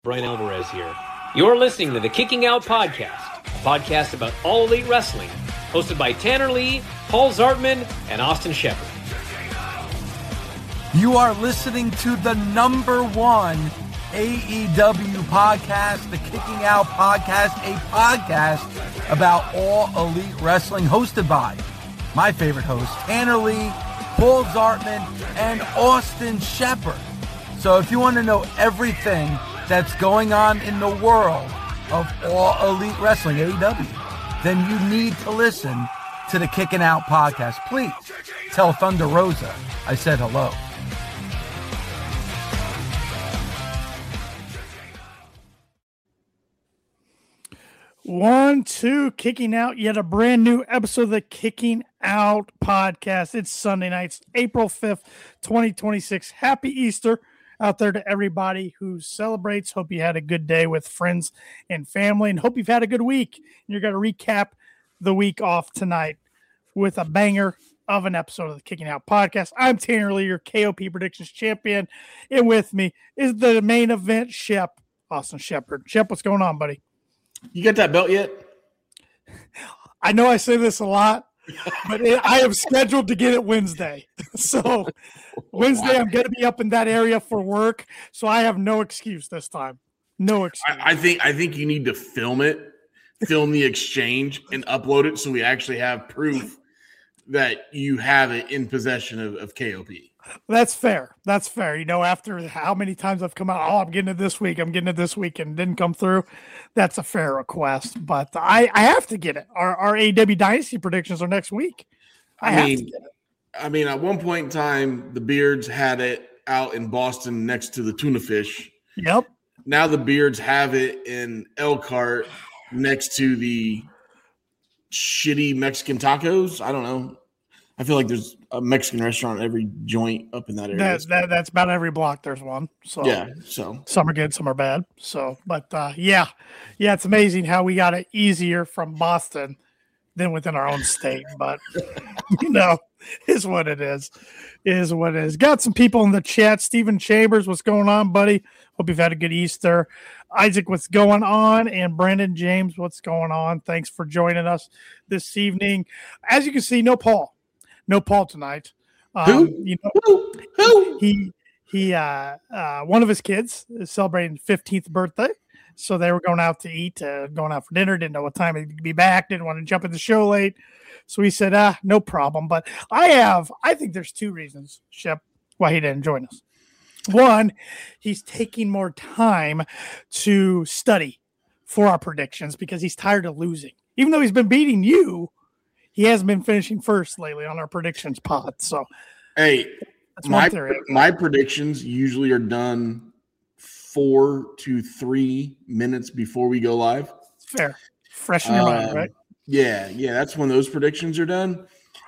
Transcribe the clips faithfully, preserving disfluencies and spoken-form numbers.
Brian Alvarez here. You're listening to the Kicking Out Podcast, a podcast about All Elite Wrestling, hosted by Tanner Lee, Paul Zartman, and Austin Shepard. You are listening to the number one A E W podcast, the Kicking Out Podcast, a podcast about All Elite Wrestling, hosted by my favorite host, Tanner Lee, Paul Zartman, and Austin Shepard. So if you want to know everything that's going on in the world of All Elite Wrestling, A E W, then you need to listen to the Kicking Out Podcast. Please tell Thunder Rosa I said hello. One, two, kicking out yet a brand new episode of the Kicking Out Podcast. It's Sunday nights, April fifth, twenty twenty-six. Happy Easter out there to everybody who celebrates. Hope you had a good day with friends and family, and hope you've had a good week. And you're going to recap the week off tonight with a banger of an episode of the Kicking Out Podcast. I'm Tanner Lee, your K O P Predictions champion, and with me is the main event Shep, Austin Shepard. Shep, what's going on, buddy? You got that belt yet? I know I say this a lot, but it, I am scheduled to get it Wednesday. So Wednesday, I'm going to be up in that area for work. So I have no excuse this time. No excuse. I, I think I think you need to film it, film the exchange, and upload it so we actually have proof that you have it in possession of, of K O P. That's fair. That's fair. You know, after how many times I've come out, oh, I'm getting it this week, I'm getting it this week, and it didn't come through. That's a fair request. But I, I have to get it. Our, our A E W Dynasty predictions are next week. I, I have mean, to get it. I mean, at one point in time, the Beards had it out in Boston next to the tuna fish. Yep. Now the Beards have it in Elkhart next to the shitty Mexican tacos. I don't know. I feel like there's a Mexican restaurant at every joint up in that area. That, that, that's about every block. There's one. So yeah. So some are good, some are bad. So, but uh, yeah, yeah, it's amazing how we got it easier from Boston than within our own state. But you know, is what it is. Is what it is. Got some people in the chat. Stephen Chambers, what's going on, buddy? Hope you've had a good Easter. Isaac, what's going on? And Brandon James, what's going on? Thanks for joining us this evening. As you can see, no Paul. No Paul tonight. Um, Who? You know, Who? Who? He he. Uh, uh, one of his kids is celebrating fifteenth birthday, so they were going out to eat, uh, going out for dinner. Didn't know what time he'd be back. Didn't want to jump in the show late, so he said, "Ah, no problem." But I have. I think there's two reasons, Shep, why he didn't join us. One, he's taking more time to study for our predictions because he's tired of losing, even though he's been beating you. He hasn't been finishing first lately on our predictions pod. So, hey, that's my theory. my predictions usually are done four to three minutes before we go live. Fair, fresh in your um, mind, right? Yeah, yeah, that's when those predictions are done.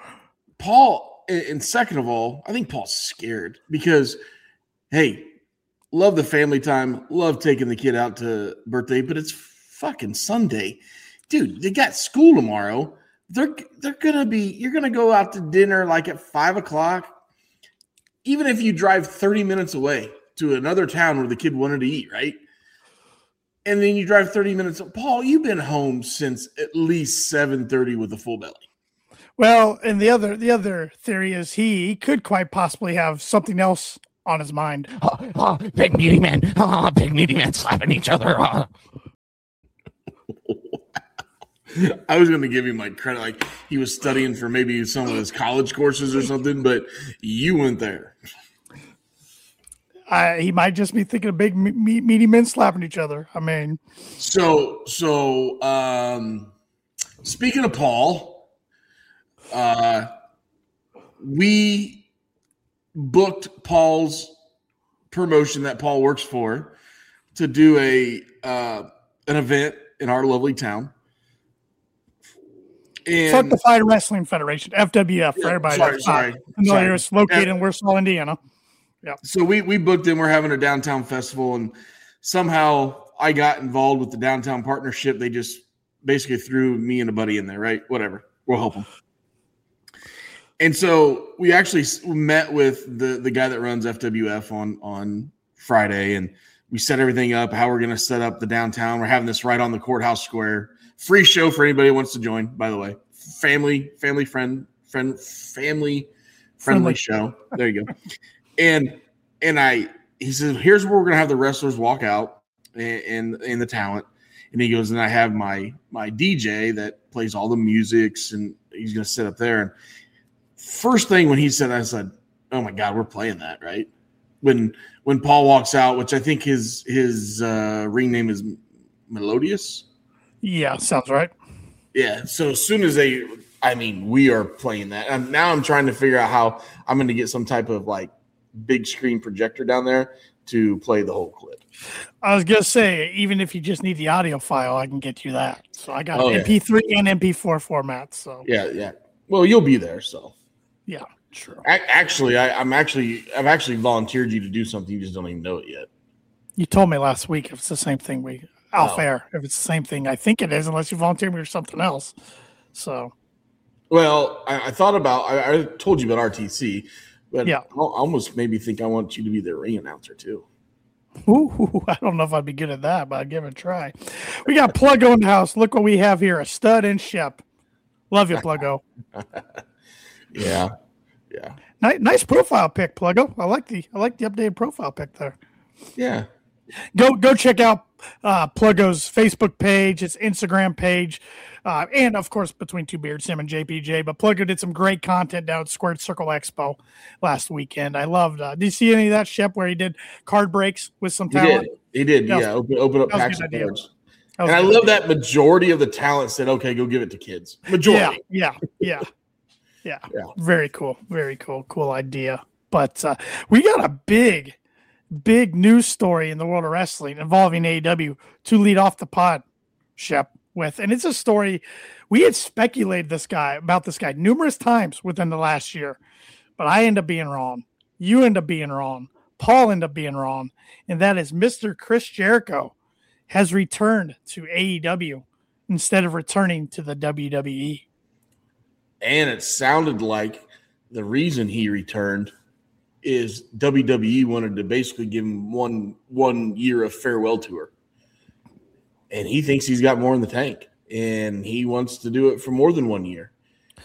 Paul, and second of all, I think Paul's scared because, hey, love the family time, love taking the kid out to birthday, but it's fucking Sunday, dude. They got school tomorrow. They're they're gonna be. You're gonna go out to dinner like at five o'clock, even if you drive thirty minutes away to another town where the kid wanted to eat, right? And then you drive thirty minutes. Paul, you've been home since at least seven thirty with a full belly. Well, and the other the other theory is he, he could quite possibly have something else on his mind. Oh, oh, big meaty men, oh, big meaty men slapping each other. Oh. I was going to give him my credit, like he was studying for maybe some of his college courses or something, but you went there. Uh, he might just be thinking of big me- meaty men slapping each other. I mean, so so um, speaking of Paul, uh, we booked Paul's promotion that Paul works for to do a uh, an event in our lovely town. And, Certified Wrestling Federation, F W F, for yeah, everybody. Sorry, sorry. Familiar, it's located F- in Warsaw, Indiana. Yeah. So we we booked in. We're having a downtown festival, and somehow I got involved with the downtown partnership. They just basically threw me and a buddy in there, right? Whatever. We'll help them. And so we actually met with the the guy that runs F W F on on Friday, and we set everything up, how we're going to set up the downtown. We're having this right on the courthouse square. Free show for anybody who wants to join, by the way. Family, family friend, friend, family friendly show. There you go. And and I he says, here's where we're gonna have the wrestlers walk out and and the talent. And he goes, and I have my my D J that plays all the musics, and he's gonna sit up there. And first thing when he said, I said, oh my God, we're playing that, right? When when Paul walks out, which I think his his uh, ring name is Melodious. Yeah, sounds right. Yeah. So as soon as they, I mean, we are playing that. And now I'm trying to figure out how I'm going to get some type of like big screen projector down there to play the whole clip. I was going to say, even if you just need the audio file, I can get you that. So I got Oh, M P three and M P four formats. So Yeah. Yeah. Well, you'll be there. So yeah, sure. A- actually, I, I'm actually, I've actually volunteered you to do something. You just don't even know it yet. You told me last week if it's the same thing we off Oh. air. If it's the same thing, I think it is, unless you volunteer me or something else. So Well, I, I thought about, I, I told you about R T C, but Yeah. I almost maybe think I want you to be the ring announcer too. ooh, I don't know if I'd be good at that, but I'd give it a try. We got Pluggo in the house. Look what we have here: a stud and Shep. Love you, Pluggo. Yeah. Yeah. Nice, nice profile pic, Pluggo. I like the I like the updated profile pic there. Yeah. Go go check out uh, Pluggo's Facebook page, his Instagram page, uh, and of course Between Two Beards, him and J P J. But Pluggo did some great content down at Squared Circle Expo last weekend. I loved. Uh, did you see any of that, Shep, where he did card breaks with some He talent? did. He did. That was- Yeah. Open, open up that was a packs good of idea. cards. That was And I a good love idea. that majority of the talent said, okay, go give it to kids. Yeah, Majority. yeah, yeah, yeah, Yeah. Very cool. Very cool. Cool idea. But uh, we got a big, big news story in the world of wrestling involving A E W to lead off the pod, Shep, with. And it's a story we had speculated this guy about this guy numerous times within the last year, but I end up being wrong. You end up being wrong. Paul ended up being wrong. And that is Mister Chris Jericho has returned to A E W instead of returning to the W W E. And it sounded like the reason he returned is W W E wanted to basically give him one one year of farewell tour. And he thinks he's got more in the tank. And he wants to do it for more than one year.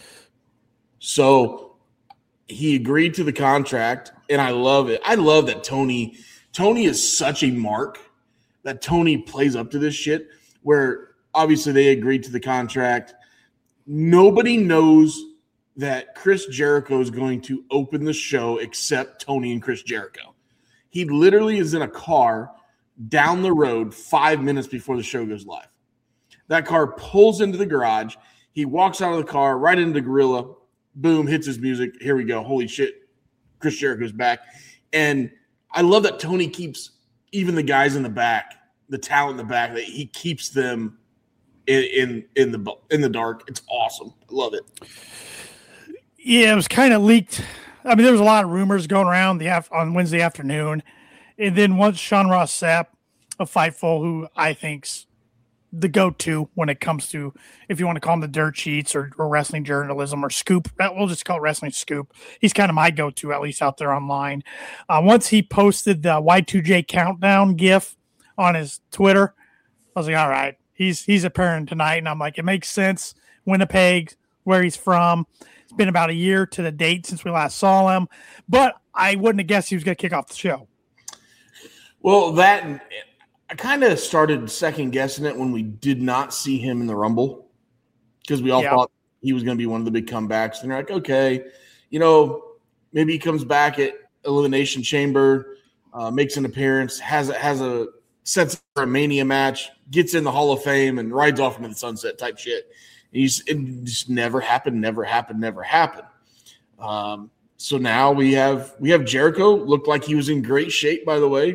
So he agreed to the contract. And I love it. I love that Tony Tony is such a mark that Tony plays up to this shit, where obviously they agreed to the contract. Nobody knows that Chris Jericho is going to open the show except Tony and Chris Jericho. He literally is in a car down the road five minutes before the show goes live. That car pulls into the garage. He walks out of the car right into Gorilla. Boom, hits his music. Here we go. Holy shit. Chris Jericho's back. And I love that Tony keeps even the guys in the back, the talent in the back, that he keeps them in in, in the in the dark. It's awesome. I love it. Yeah, it was kind of leaked. I mean, there was a lot of rumors going around the af- on Wednesday afternoon. And then once Sean Ross Sapp of Fightful, who I think's the go-to when it comes to, if you want to call him the dirt sheets or, or wrestling journalism or scoop, we'll just call it wrestling scoop. He's kind of my go-to, at least out there online. Uh, once he posted the Y two J countdown gif on his Twitter, I was like, all right, he's he's appearing tonight. And I'm like, it makes sense. Winnipeg, where he's from. It's been about a year to the date since we last saw him, but I wouldn't have guessed he was going to kick off the show. Well, that I kind of started second guessing it when we did not see him in the Rumble, because we all Yeah. thought he was going to be one of the big comebacks. And they're like, okay, you know, maybe he comes back at Elimination Chamber, uh, makes an appearance, has a, has a sets for a Mania match, gets in the Hall of Fame, and rides off into the sunset type shit. He's it just never happened, never happened, never happened. Um, so now we have we have Jericho. Looked like he was in great shape, by the way.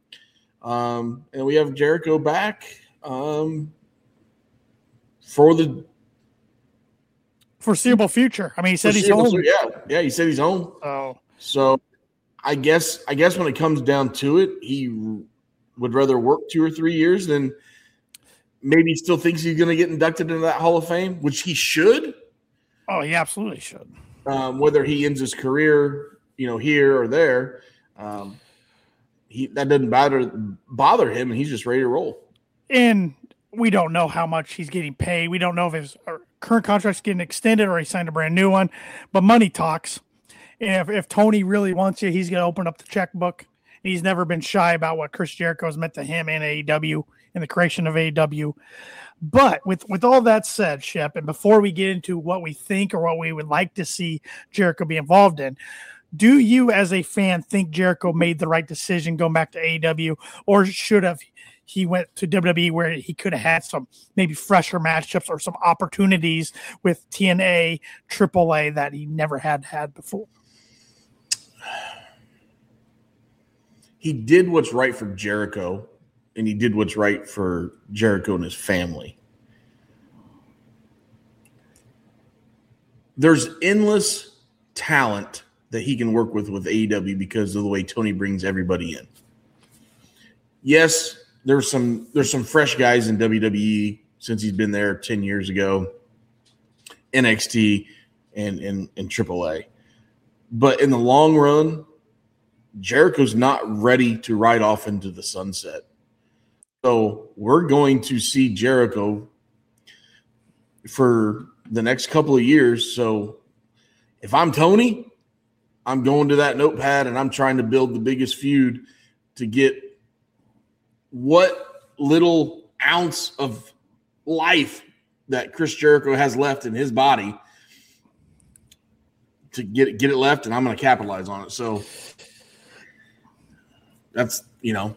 Um, and we have Jericho back um, for the Foreseeable future. I mean, he said he's foreseeable- home. Yeah, yeah, he said he's home. So So I guess I guess when it comes down to it, he would rather work two or three years than maybe still thinks he's going to get inducted into that Hall of Fame, which he should. Oh, he absolutely should. Um, whether he ends his career, you know, here or there, um, he that doesn't bother bother him, and he's just ready to roll. And we don't know how much he's getting paid. We don't know if his current contract's getting extended or he signed a brand new one. But money talks. And if, if Tony really wants you, he's going to open up the checkbook. He's never been shy about what Chris Jericho has meant to him and A E W and the creation of A E W. But with, with all that said, Shep, and before we get into what we think or what we would like to see Jericho be involved in, do you as a fan think Jericho made the right decision going back to A E W, or should have he went to W W E where he could have had some maybe fresher matchups or some opportunities with T N A, triple A that he never had had before? He did what's right for Jericho, and he did what's right for Jericho and his family. There's endless talent that he can work with with A E W because of the way Tony brings everybody in. Yes, there's some there's some fresh guys in W W E since he's been there ten years ago, N X T and, and, and triple A. But in the long run, Jericho's not ready to ride off into the sunset. So we're going to see Jericho for the next couple of years. So if I'm Tony, I'm going to that notepad and I'm trying to build the biggest feud to get what little ounce of life that Chris Jericho has left in his body to get it, get it left, and I'm going to capitalize on it. So that's, you know.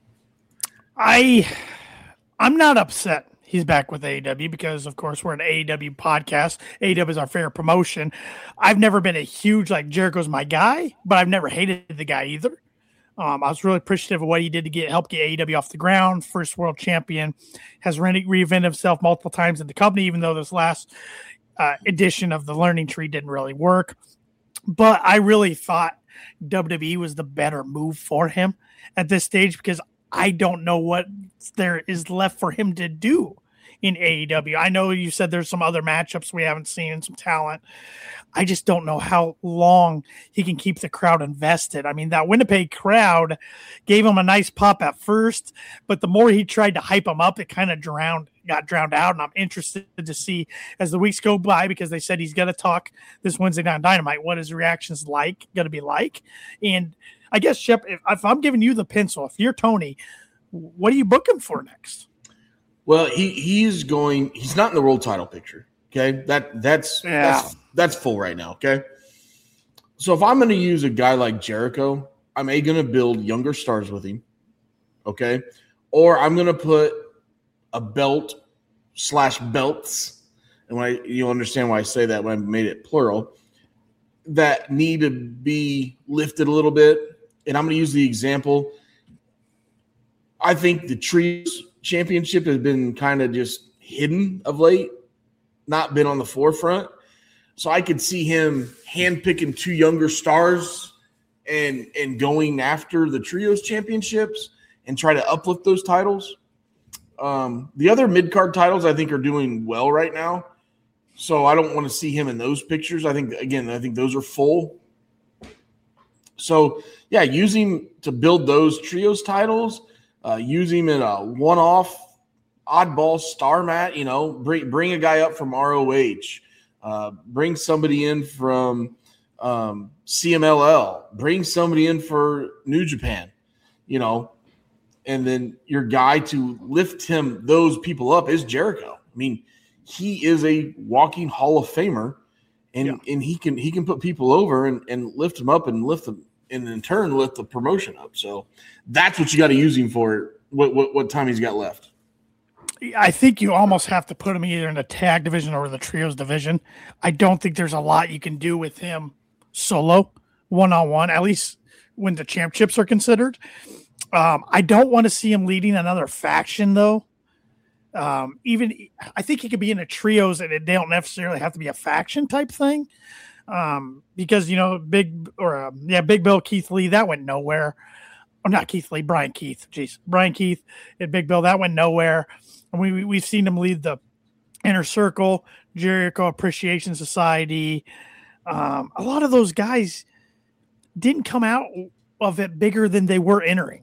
I, I'm not upset he's back with A E W because, of course, we're an A E W podcast. A E W is our favorite promotion. I've never been a huge, like, Jericho's my guy, but I've never hated the guy either. Um, I was really appreciative of what he did to get help get A E W off the ground. First world champion, has re- reinvented himself multiple times in the company, even though this last uh, edition of the Learning Tree didn't really work. But I really thought W W E was the better move for him at this stage because I don't know what there is left for him to do in A E W. I know you said there's some other matchups we haven't seen and some talent. I just don't know how long he can keep the crowd invested. I mean, that Winnipeg crowd gave him a nice pop at first, but the more he tried to hype him up, it kind of drowned, got drowned out. And I'm interested to see as the weeks go by, because they said he's going to talk this Wednesday night on Dynamite, what his reactions like going to be like. And I guess, Shep, if, if I'm giving you the pencil, if you're Tony, what are you booking for next? Well, he he's going. He's not in the world title picture. Okay, that that's yeah. that's that's full right now. Okay, so if I'm going to use a guy like Jericho, I'm a going to build younger stars with him. Okay, or I'm going to put a belt slash belts, and when I, you'll understand why I say that when I made it plural, that need to be lifted a little bit. And I'm going to use the example. I think the Trios Championship has been kind of just hidden of late, not been on the forefront. So I could see him handpicking two younger stars and and going after the Trios Championships and try to uplift those titles. Um, the other mid-card titles I think are doing well right now. So I don't want to see him in those pictures. I think, again, I think those are full. So, yeah, use him to build those Trios titles. Uh, use him in a one-off oddball star mat, you know, bring bring a guy up from R O H, uh, bring somebody in from um, C M L L, bring somebody in for New Japan, you know, and then your guy to lift him, those people up is Jericho. I mean, he is a walking Hall of Famer, and, yeah. and he can he can put people over and, and lift them up and lift them, and in turn lift the promotion up. So that's what you got to use him for. What, what what time he's got left? I think you almost have to put him either in the tag division or the trios division. I don't think there's a lot you can do with him solo, one on one. At least when the championships are considered. Um, I don't want to see him leading another faction though. Um, even I think he could be in a trios, and they don't necessarily have to be a faction type thing. Um, because you know, big or uh, yeah, Big Bill, Keith Lee, that went nowhere. Oh, not Keith Lee, Brian Keith. Jeez, Brian Keith and Big Bill, that went nowhere. And we, we we've seen him lead the Inner Circle, Jericho Appreciation Society. Um, a lot of those guys didn't come out of it bigger than they were entering.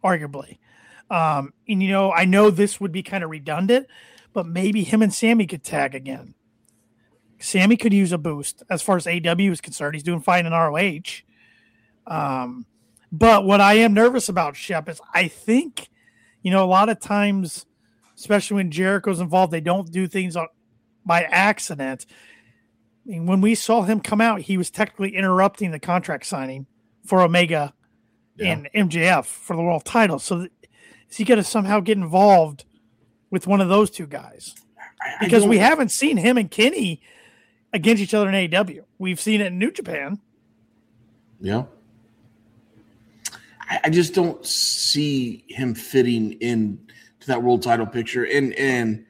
arguably. Um, and, you know, I know this would be kind of redundant, but maybe him and Sammy could tag again. Sammy could use a boost as far as A E W is concerned. He's doing fine in R O H. Um, but what I am nervous about, Shep, is I think, you know, a lot of times, especially when Jericho's involved, they don't do things on, by accident. I mean, when we saw him come out, he was technically interrupting the contract signing for Omega yeah. and M J F for the world title. So th- is he going to somehow get involved with one of those two guys? Because we haven't seen him and Kenny against each other in A E W. We've seen it in New Japan. Yeah. I, I just don't see him fitting in to that world title picture. And, and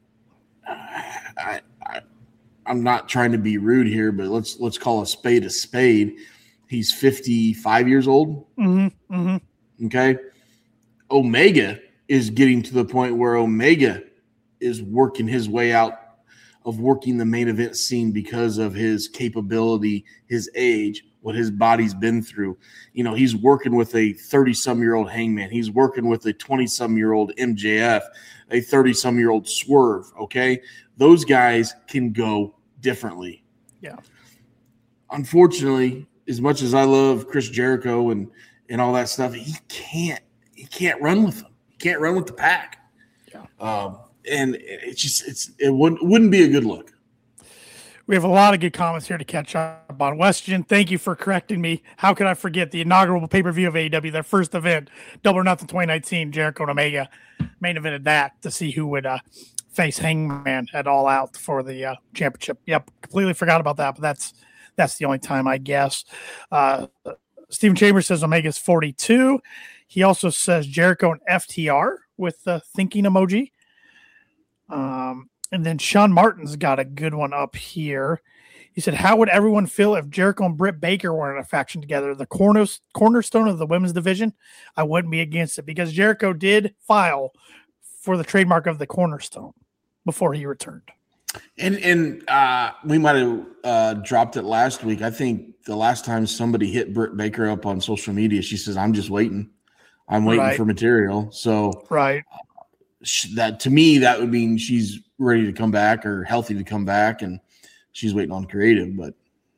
I, I, I'm not trying to be rude here, but let's, let's call a spade a spade. He's fifty-five years old. Mm-hmm, mm-hmm. Okay. Omega is getting to the point where Omega is working his way out of working the main event scene because of his capability, his age, what his body's been through. You know, he's working with a thirty-some-year-old Hangman. He's working with a twenty-some-year-old M J F, a thirty-some-year-old Swerve, okay? Those guys can go differently. Yeah. Unfortunately, as much as I love Chris Jericho and, and all that stuff, he can't he can't run with them. He can't run with the pack. Yeah. Um, and it's just it's it wouldn't wouldn't be a good look. We have a lot of good comments here to catch up on. Weston, thank you for correcting me. How could I forget the inaugural pay-per-view of A E W, their first event, Double or Nothing twenty nineteen, Jericho and Omega main evented that to see who would uh, face Hangman at All Out for the uh, championship. Yep, completely forgot about that, but that's that's the only time, I guess. Uh, Stephen Chambers says Omega's forty-two. He also says Jericho and F T R with the thinking emoji. Um, and then Sean Martin's got a good one up here. He said, how would everyone feel if Jericho and Britt Baker were in a faction together? The corner, cornerstone of the women's division? I wouldn't be against it because Jericho did file for the trademark of the cornerstone before he returned. And and uh, we might have uh, dropped it last week. I think the last time somebody hit Britt Baker up on social media, she says, I'm just waiting. I'm waiting right. for material. So right. that to me, that would mean she's ready to come back or healthy to come back, and she's waiting on creative. But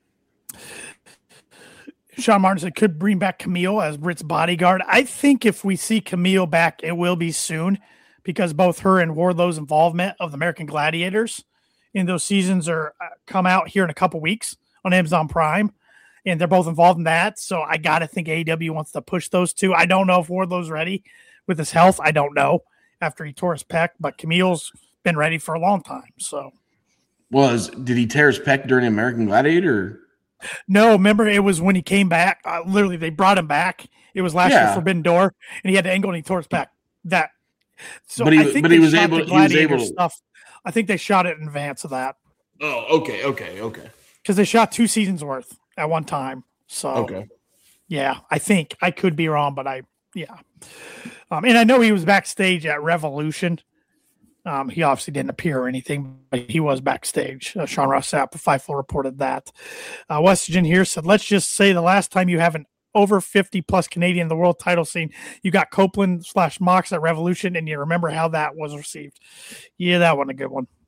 Sean Martin said could bring back Camille as Britt's bodyguard. I think if we see Camille back, it will be soon because both her and Wardlow's involvement of the American Gladiators in those seasons are uh, come out here in a couple weeks on Amazon Prime, and they're both involved in that. So I got to think A E W wants to push those two. I don't know if Wardlow's ready with his health. I don't know after he tore his pec, but Camille's been ready for a long time. So was, did he tear his pec during American Gladiator? No, remember it was when he came back. Uh, literally, they brought him back. It was last Yeah. year Forbidden Door, and he had the angle and he tore his pec. That. So But he- I think but they he was shot able- the he was Gladiator able to- stuff. I think they shot it in advance of that Oh, okay, okay, okay, because they shot two seasons worth at one time. So okay. yeah, I think I could be wrong, but I yeah. Um, and I know he was backstage at Revolution. Um, he obviously didn't appear or anything, but he was backstage. Uh, Sean Ross Sapp of Fightful reported that. Uh, Weston here said, let's just say the last time you have an over fifty plus Canadian in the world title scene, you got Copeland slash Mox at Revolution, and you remember how that was received. Yeah, that wasn't a good one.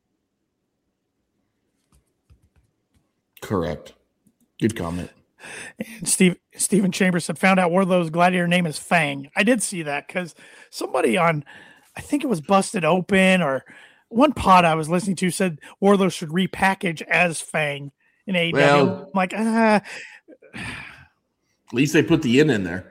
Correct. Good comment. And Steve Stephen Chambers said, found out Wardlow's gladiator name is Fang. I did see that because somebody on, I think it was Busted Open or one pod I was listening to said Wardlow should repackage as Fang in A E W. Well- I'm like, ah. At least they put the N in there.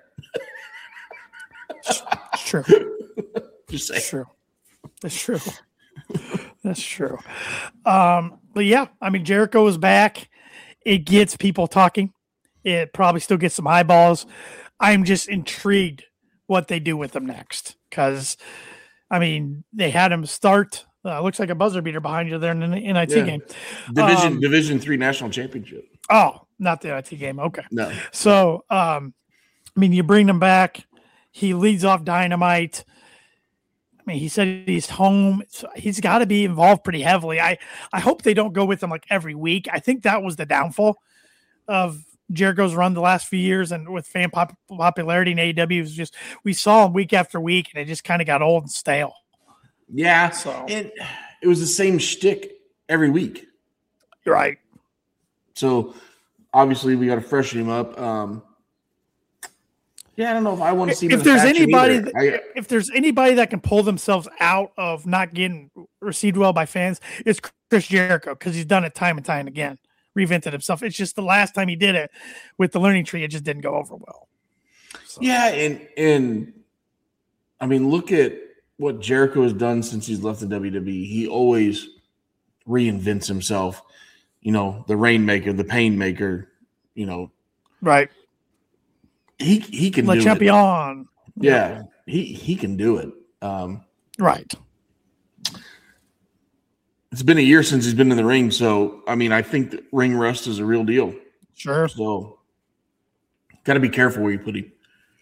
It's true. Just It's say. true. That's true. That's true. Um, but yeah, I mean, Jericho is back. It gets people talking. It probably still gets some eyeballs. I'm just intrigued what they do with him next. Because, I mean, they had him start. Uh, looks like a buzzer beater behind you there in the N I T Yeah. game. Division Um, Division three national championship. Oh, not the N I T game. Okay. No. So, um, I mean, you bring him back. He leads off Dynamite. I mean, he said he's home. So he's got to be involved pretty heavily. I, I hope they don't go with him like every week. I think that was the downfall of Jericho's run the last few years and with fan pop- popularity in A E W was just, we saw him week after week and it just kind of got old and stale. Yeah. So and it was the same shtick every week. Right. So obviously we got to freshen him up. Um, yeah, I don't know if I want to see him if in the there's faction anybody either. that, I, if there's anybody that can pull themselves out of not getting received well by fans, it's Chris Jericho, because he's done it time and time again, reinvented himself. It's just the last time he did it with the Learning Tree, it just didn't go over well. So. Yeah, and and I mean, look at what Jericho has done since he's left the W W E. He always reinvents himself. You know, the Rainmaker, the Painmaker. You know, right. He he can Le do Champion. it. Yeah, he he can do it. Um, right. It's been a year since he's been in the ring, so I mean, I think that ring rust is a real deal. Sure. So, got to be careful where you put him.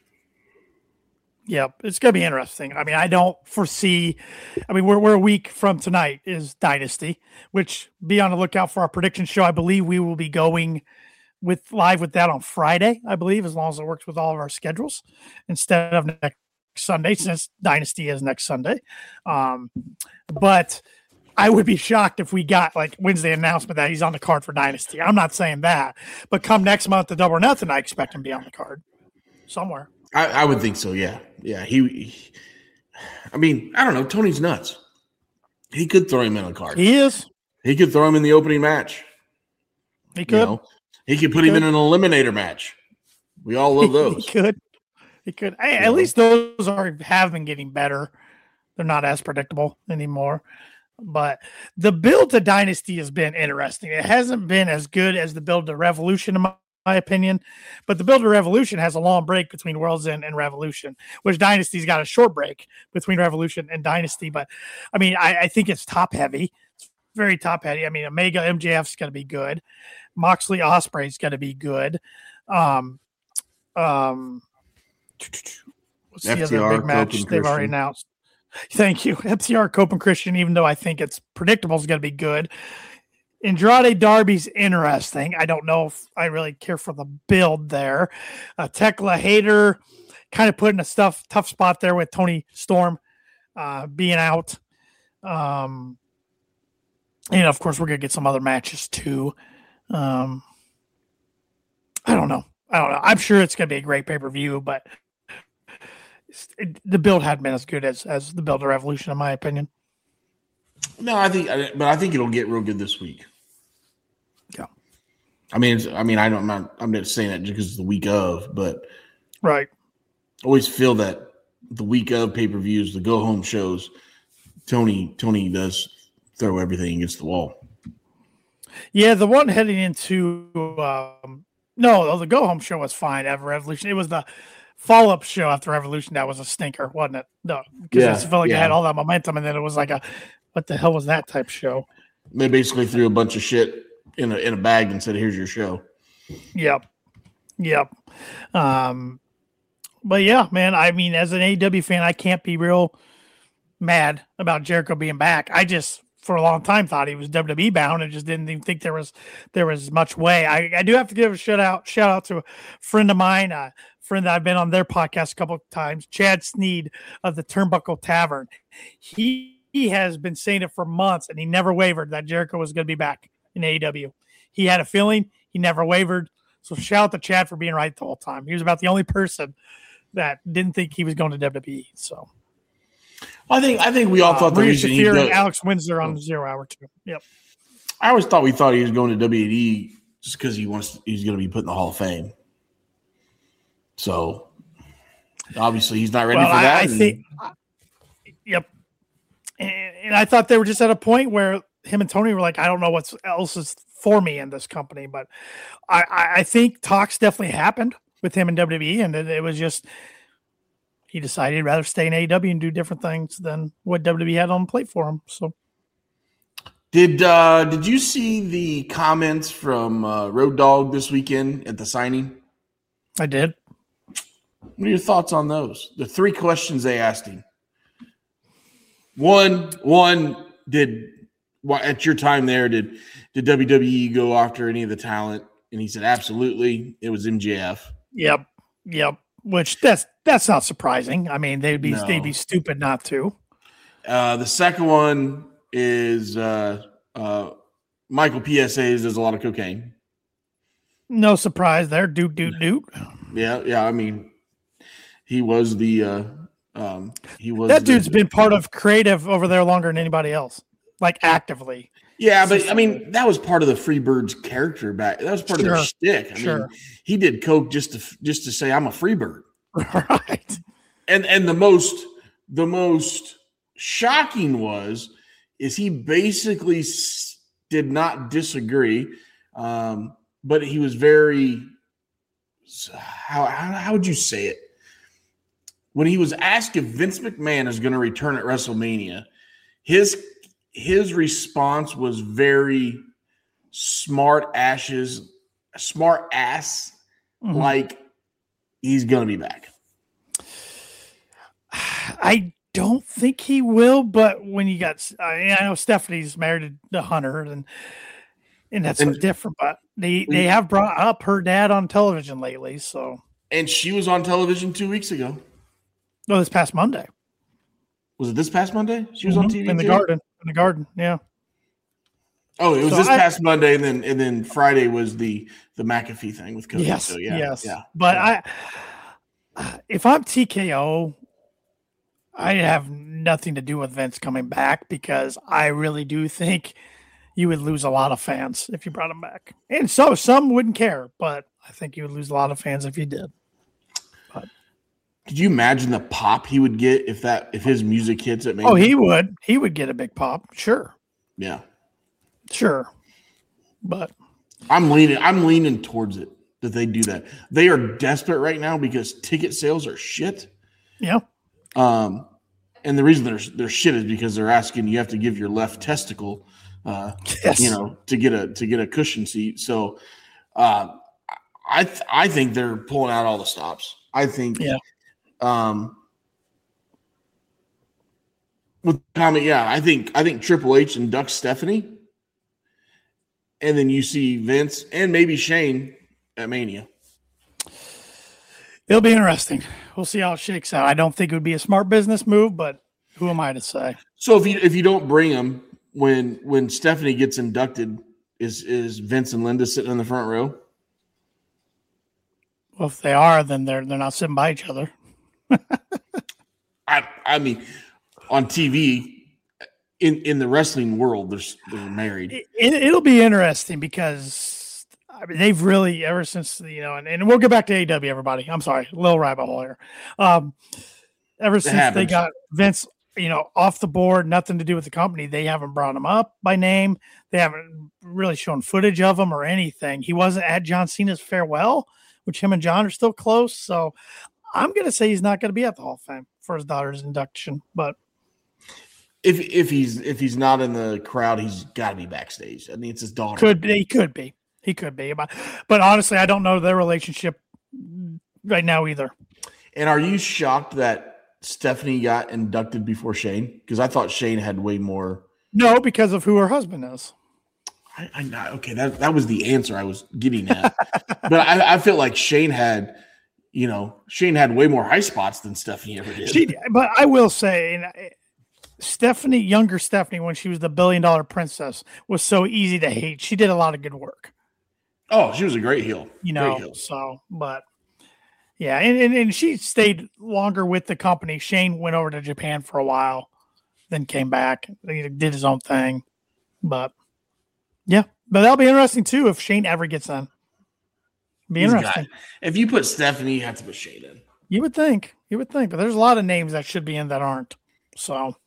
Yep, it's going to be interesting. I mean, I don't foresee. I mean, we're we're a week from tonight is Dynasty, which be on the lookout for our prediction show. I believe we will be going with live with that on Friday, I believe, as long as it works with all of our schedules instead of next Sunday, since Dynasty is next Sunday. Um, but I would be shocked if we got like Wednesday announcement that he's on the card for Dynasty. I'm not saying that, but come next month to Double or Nothing, I expect him to be on the card somewhere. I, I would think so. Yeah, yeah. He, he, I mean, I don't know. Tony's nuts. He could throw him in a card. He is. He could throw him in the opening match. He could. You know? He could put he him could. in an eliminator match. We all love those. he could. He could. Hey, You at know? least those are have been getting better. They're not as predictable anymore. But the build to Dynasty has been interesting. It hasn't been as good as the build to Revolution, in my, my opinion. But the build to Revolution has a long break between World's End and Revolution, which Dynasty's got a short break between Revolution and Dynasty. But I mean, I, I think it's top heavy. It's very top heavy. I mean, Omega M J F's going to be good. Moxley Ospreay's going to be good. Um, um, what's the F T R, other big match Cope and they've already Christian. announced? Thank you. F T R, Cope and Christian, even though I think it's predictable, is going to be good. Andrade Darby's interesting. I don't know if I really care for the build there. Uh, Tekla Hayter kind of put in a stuff, tough spot there with Tony Storm uh, being out. Um, and, of course, we're going to get some other matches, too. Um, I don't know. I don't know. I'm sure it's going to be a great pay-per-view, but it, the build hadn't been as good as, as the build of Revolution, in my opinion. No, I think, but I think it'll get real good this week. Yeah. I mean, it's, I mean, I don't, I'm not, I'm not saying that just because it's the week of, but Right. I always feel that the week of pay-per-views, the go-home shows, Tony, Tony does throw everything against the wall. Yeah, the one heading into um, no, the go home show was fine after Revolution. It was the follow up show after Revolution that was a stinker, wasn't it? No, because Yeah, I just felt like yeah. it had all that momentum, and then it was like a what the hell was that type show? They basically threw a bunch of shit in a in a bag and said, "Here's your show." Yep, yep. Um, but yeah, man. I mean, as an A E W fan, I can't be real mad about Jericho being back. I just for a long time thought he was W W E bound and just didn't even think there was there was much way. I, I do have to give a shout out shout out to a friend of mine, a friend that I've been on their podcast a couple of times, Chad Sneed of the Turnbuckle Tavern. He, he has been saying it for months, and he never wavered that Jericho was going to be back in A E W. He had a feeling, he never wavered. So shout out to Chad for being right the whole time. He was about the only person that didn't think he was going to W W E. So. I think I think we all Uh, thought the Maria reason he Shafir go- and Alex Windsor on zero hour two. Yep. I always thought we thought he was going to W W E just because he wants he's going to be put in the Hall of Fame. So obviously he's not ready Well, for I, that. I and- think. Yep. And, and I thought they were just at a point where him and Tony were like, I don't know what else is for me in this company, but I, I, I think talks definitely happened with him in W W E, and it, it was just he decided he'd rather stay in A E W and do different things than what W W E had on the plate for him. So. Did uh, did you see the comments from uh, Road Dogg this weekend at the signing? I did. What are your thoughts on those? The three questions they asked him. One, one did wha- at your time there did did W W E go after any of the talent And he said, absolutely. It was M J F. Yep. Yep. Which that's that's not surprising. I mean, they'd be No. they'd be stupid not to. Uh, the second one is uh, uh, Michael P S As does a lot of cocaine. No surprise there. Doot doot doot. Yeah, yeah. I mean, he was the uh, um, he was That the, dude's been part of creative over there longer than anybody else, like actively. Yeah, but I mean, that was part of the Freebirds character back. That was part Sure. of their shtick. I Sure. mean, he did coke just to just to say I'm a Freebird. Right. And and the most the most shocking was is he basically s- did not disagree, um, but he was very how, how how would you say it? When he was asked if Vince McMahon is going to return at WrestleMania, his his response was very smart ashes, smart ass, Mhm. like he's going to be back. I don't think he will, but when you got, I, I know Stephanie's married to Hunter, and and that's And- different. But they they have brought up her dad on television lately. So, And she was on television two weeks ago. no, this past Monday Was it this past Monday? She was on Mhm. T V in the too? garden. In the garden, yeah. Oh, it was So this I- past Monday, and then and then Friday was the the McAfee thing with Cody. Yes, So, yeah, yes. yeah. But yeah. I, if I'm T K O, I have nothing to do with Vince coming back because I really do think you would lose a lot of fans if you brought him back. And so some wouldn't care, but I think you would lose a lot of fans if you did. Could you imagine the pop he would get if that if his music hits at Mania? Oh, he would. He would get a big pop. Sure. yeah. Sure. But I'm leaning. I'm leaning towards it that they do that. They are desperate right now because ticket sales are shit. yeah. Um, and the reason they're they're shit is because they're asking you have to give your left testicle, uh, Yes. you know, to get a to get a cushion seat. So, uh, I th- I think they're pulling out all the stops. I think, Yeah. Um, with comment, yeah, I think I think Triple H inducts Stephanie, and then you see Vince and maybe Shane at Mania. It'll be interesting. We'll see how it shakes out. I don't think it would be a smart business move, but who am I to say? So if you if you don't bring them when when Stephanie gets inducted, is is Vince and Linda sitting in the front row? Well, if they are, then they're they're not sitting by each other. I I mean, on T V, in in the wrestling world, they're they're married. It, it'll be interesting because I mean, they've really ever since you know, and, and we'll get back to A E W. Everybody, I'm sorry, little rabbit hole here. Um, ever since they happens. got Vince, you know, off the board, nothing to do with the company. They haven't brought him up by name. They haven't really shown footage of him or anything. He wasn't at John Cena's farewell, which him and John are still close. So I'm going to say he's not going to be at the Hall of Fame for his daughter's induction. But If if he's if he's not in the crowd, he's got to be backstage. I mean, it's his daughter. could be, he could be, he could be. But but honestly, I don't know their relationship right now either. And are you shocked that Stephanie got inducted before Shane? Because I thought Shane had way more. No, because of who her husband is. I, I not okay. That that was the answer I was getting at. But I, I feel like Shane had, you know, Shane had way more high spots than Stephanie ever did. She, but I will say, and I- Stephanie, younger Stephanie, when she was the billion dollar princess, was so easy to hate. She did a lot of good work, oh, she was a great heel. you Great know. heel. So, but yeah, and, and and she stayed longer with the company. Shane went over to Japan for a while, then came back. He did his own thing, but yeah, but that'll be interesting too if Shane ever gets in. Be He's got- interesting. if you put Stephanie, you have to put Shane in. You would think. You would think. But there's a lot of names that should be in that aren't. So,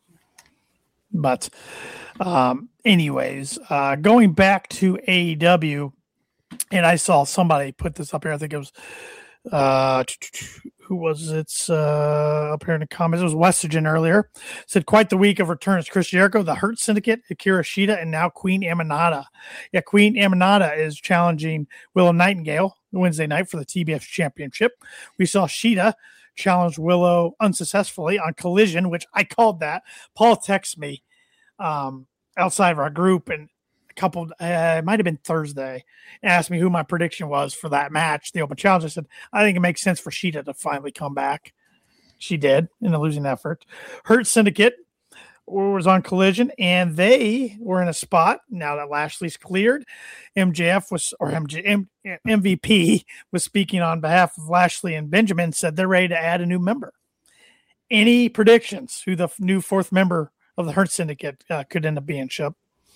but um, anyways, uh, going back to A E W, and I saw somebody put this up here. I think it was, uh, who was it? Uh, up here in the comments. It was Westergen earlier. Said, quite the week of returns. Chris Jericho, the Hurt Syndicate, Akira Shida, and now Queen Aminata. Yeah, Queen Aminata is challenging Willow Nightingale Wednesday night for the T B F Championship. We saw Shida challenge Willow unsuccessfully on Collision, which I called that. Paul texted me um, outside of our group, and couple, uh, it might have been Thursday, and asked me who my prediction was for that match, the Open Challenge. I said, I think it makes sense for Sheeta to finally come back. She did in a losing effort. Hurt Syndicate was on Collision, and they were in a spot now that Lashley's cleared. M J F was, or M J, M, M V P was speaking on behalf of Lashley and Benjamin, said they're ready to add a new member. Any predictions who the f- new fourth member of the Hurt Syndicate uh, could end up being, Shep?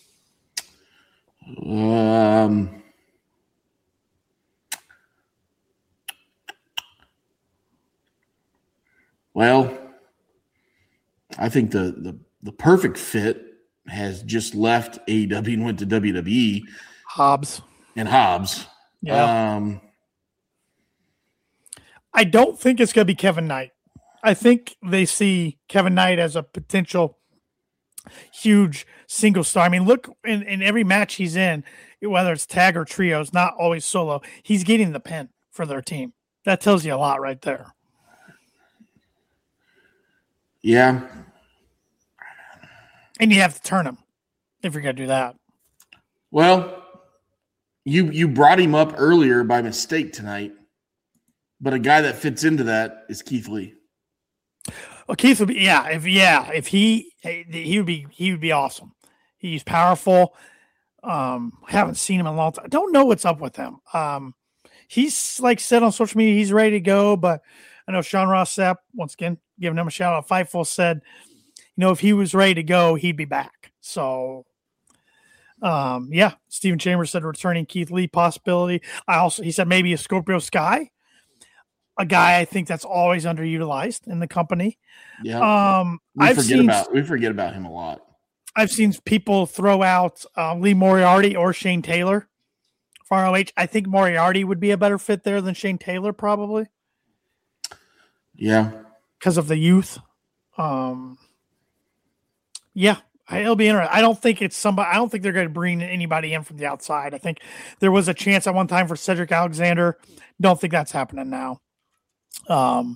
Um, well, I think the, the, the perfect fit has just left A E W and went to W W E. Hobbs. And Hobbs. Yeah. Um, I don't think it's going to be Kevin Knight. I think they see Kevin Knight as a potential huge single star. I mean, look, in, in every match he's in, whether it's tag or trios, not always solo, he's getting the pin for their team. That tells you a lot right there. Yeah. And you have to turn him if you're going to do that. Well, you you brought him up earlier by mistake tonight, but a guy that fits into that is Keith Lee. Well, Keith would be, yeah, if yeah, if he he would be he would be awesome. He's powerful. Um, haven't seen him in a long time. I don't know what's up with him. Um, he's like said on social media he's ready to go, but I know Sean Ross Sapp, once again, giving him a shout out. Fightful said, you know, if he was ready to go, he'd be back. So, um, yeah, Stephen Chambers said returning Keith Lee possibility. I also he said maybe a Scorpio Sky. A guy I think that's always underutilized in the company. Yeah, um, we I've forget seen, about we forget about him a lot. I've seen people throw out uh, Lee Moriarty or Shane Taylor for R O H. I think Moriarty would be a better fit there than Shane Taylor, probably. Yeah, because of the youth. Um, yeah, it'll be interesting. I don't think it's somebody. I don't think they're going to bring anybody in from the outside. I think there was a chance at one time for Cedric Alexander. Don't think that's happening now. Um,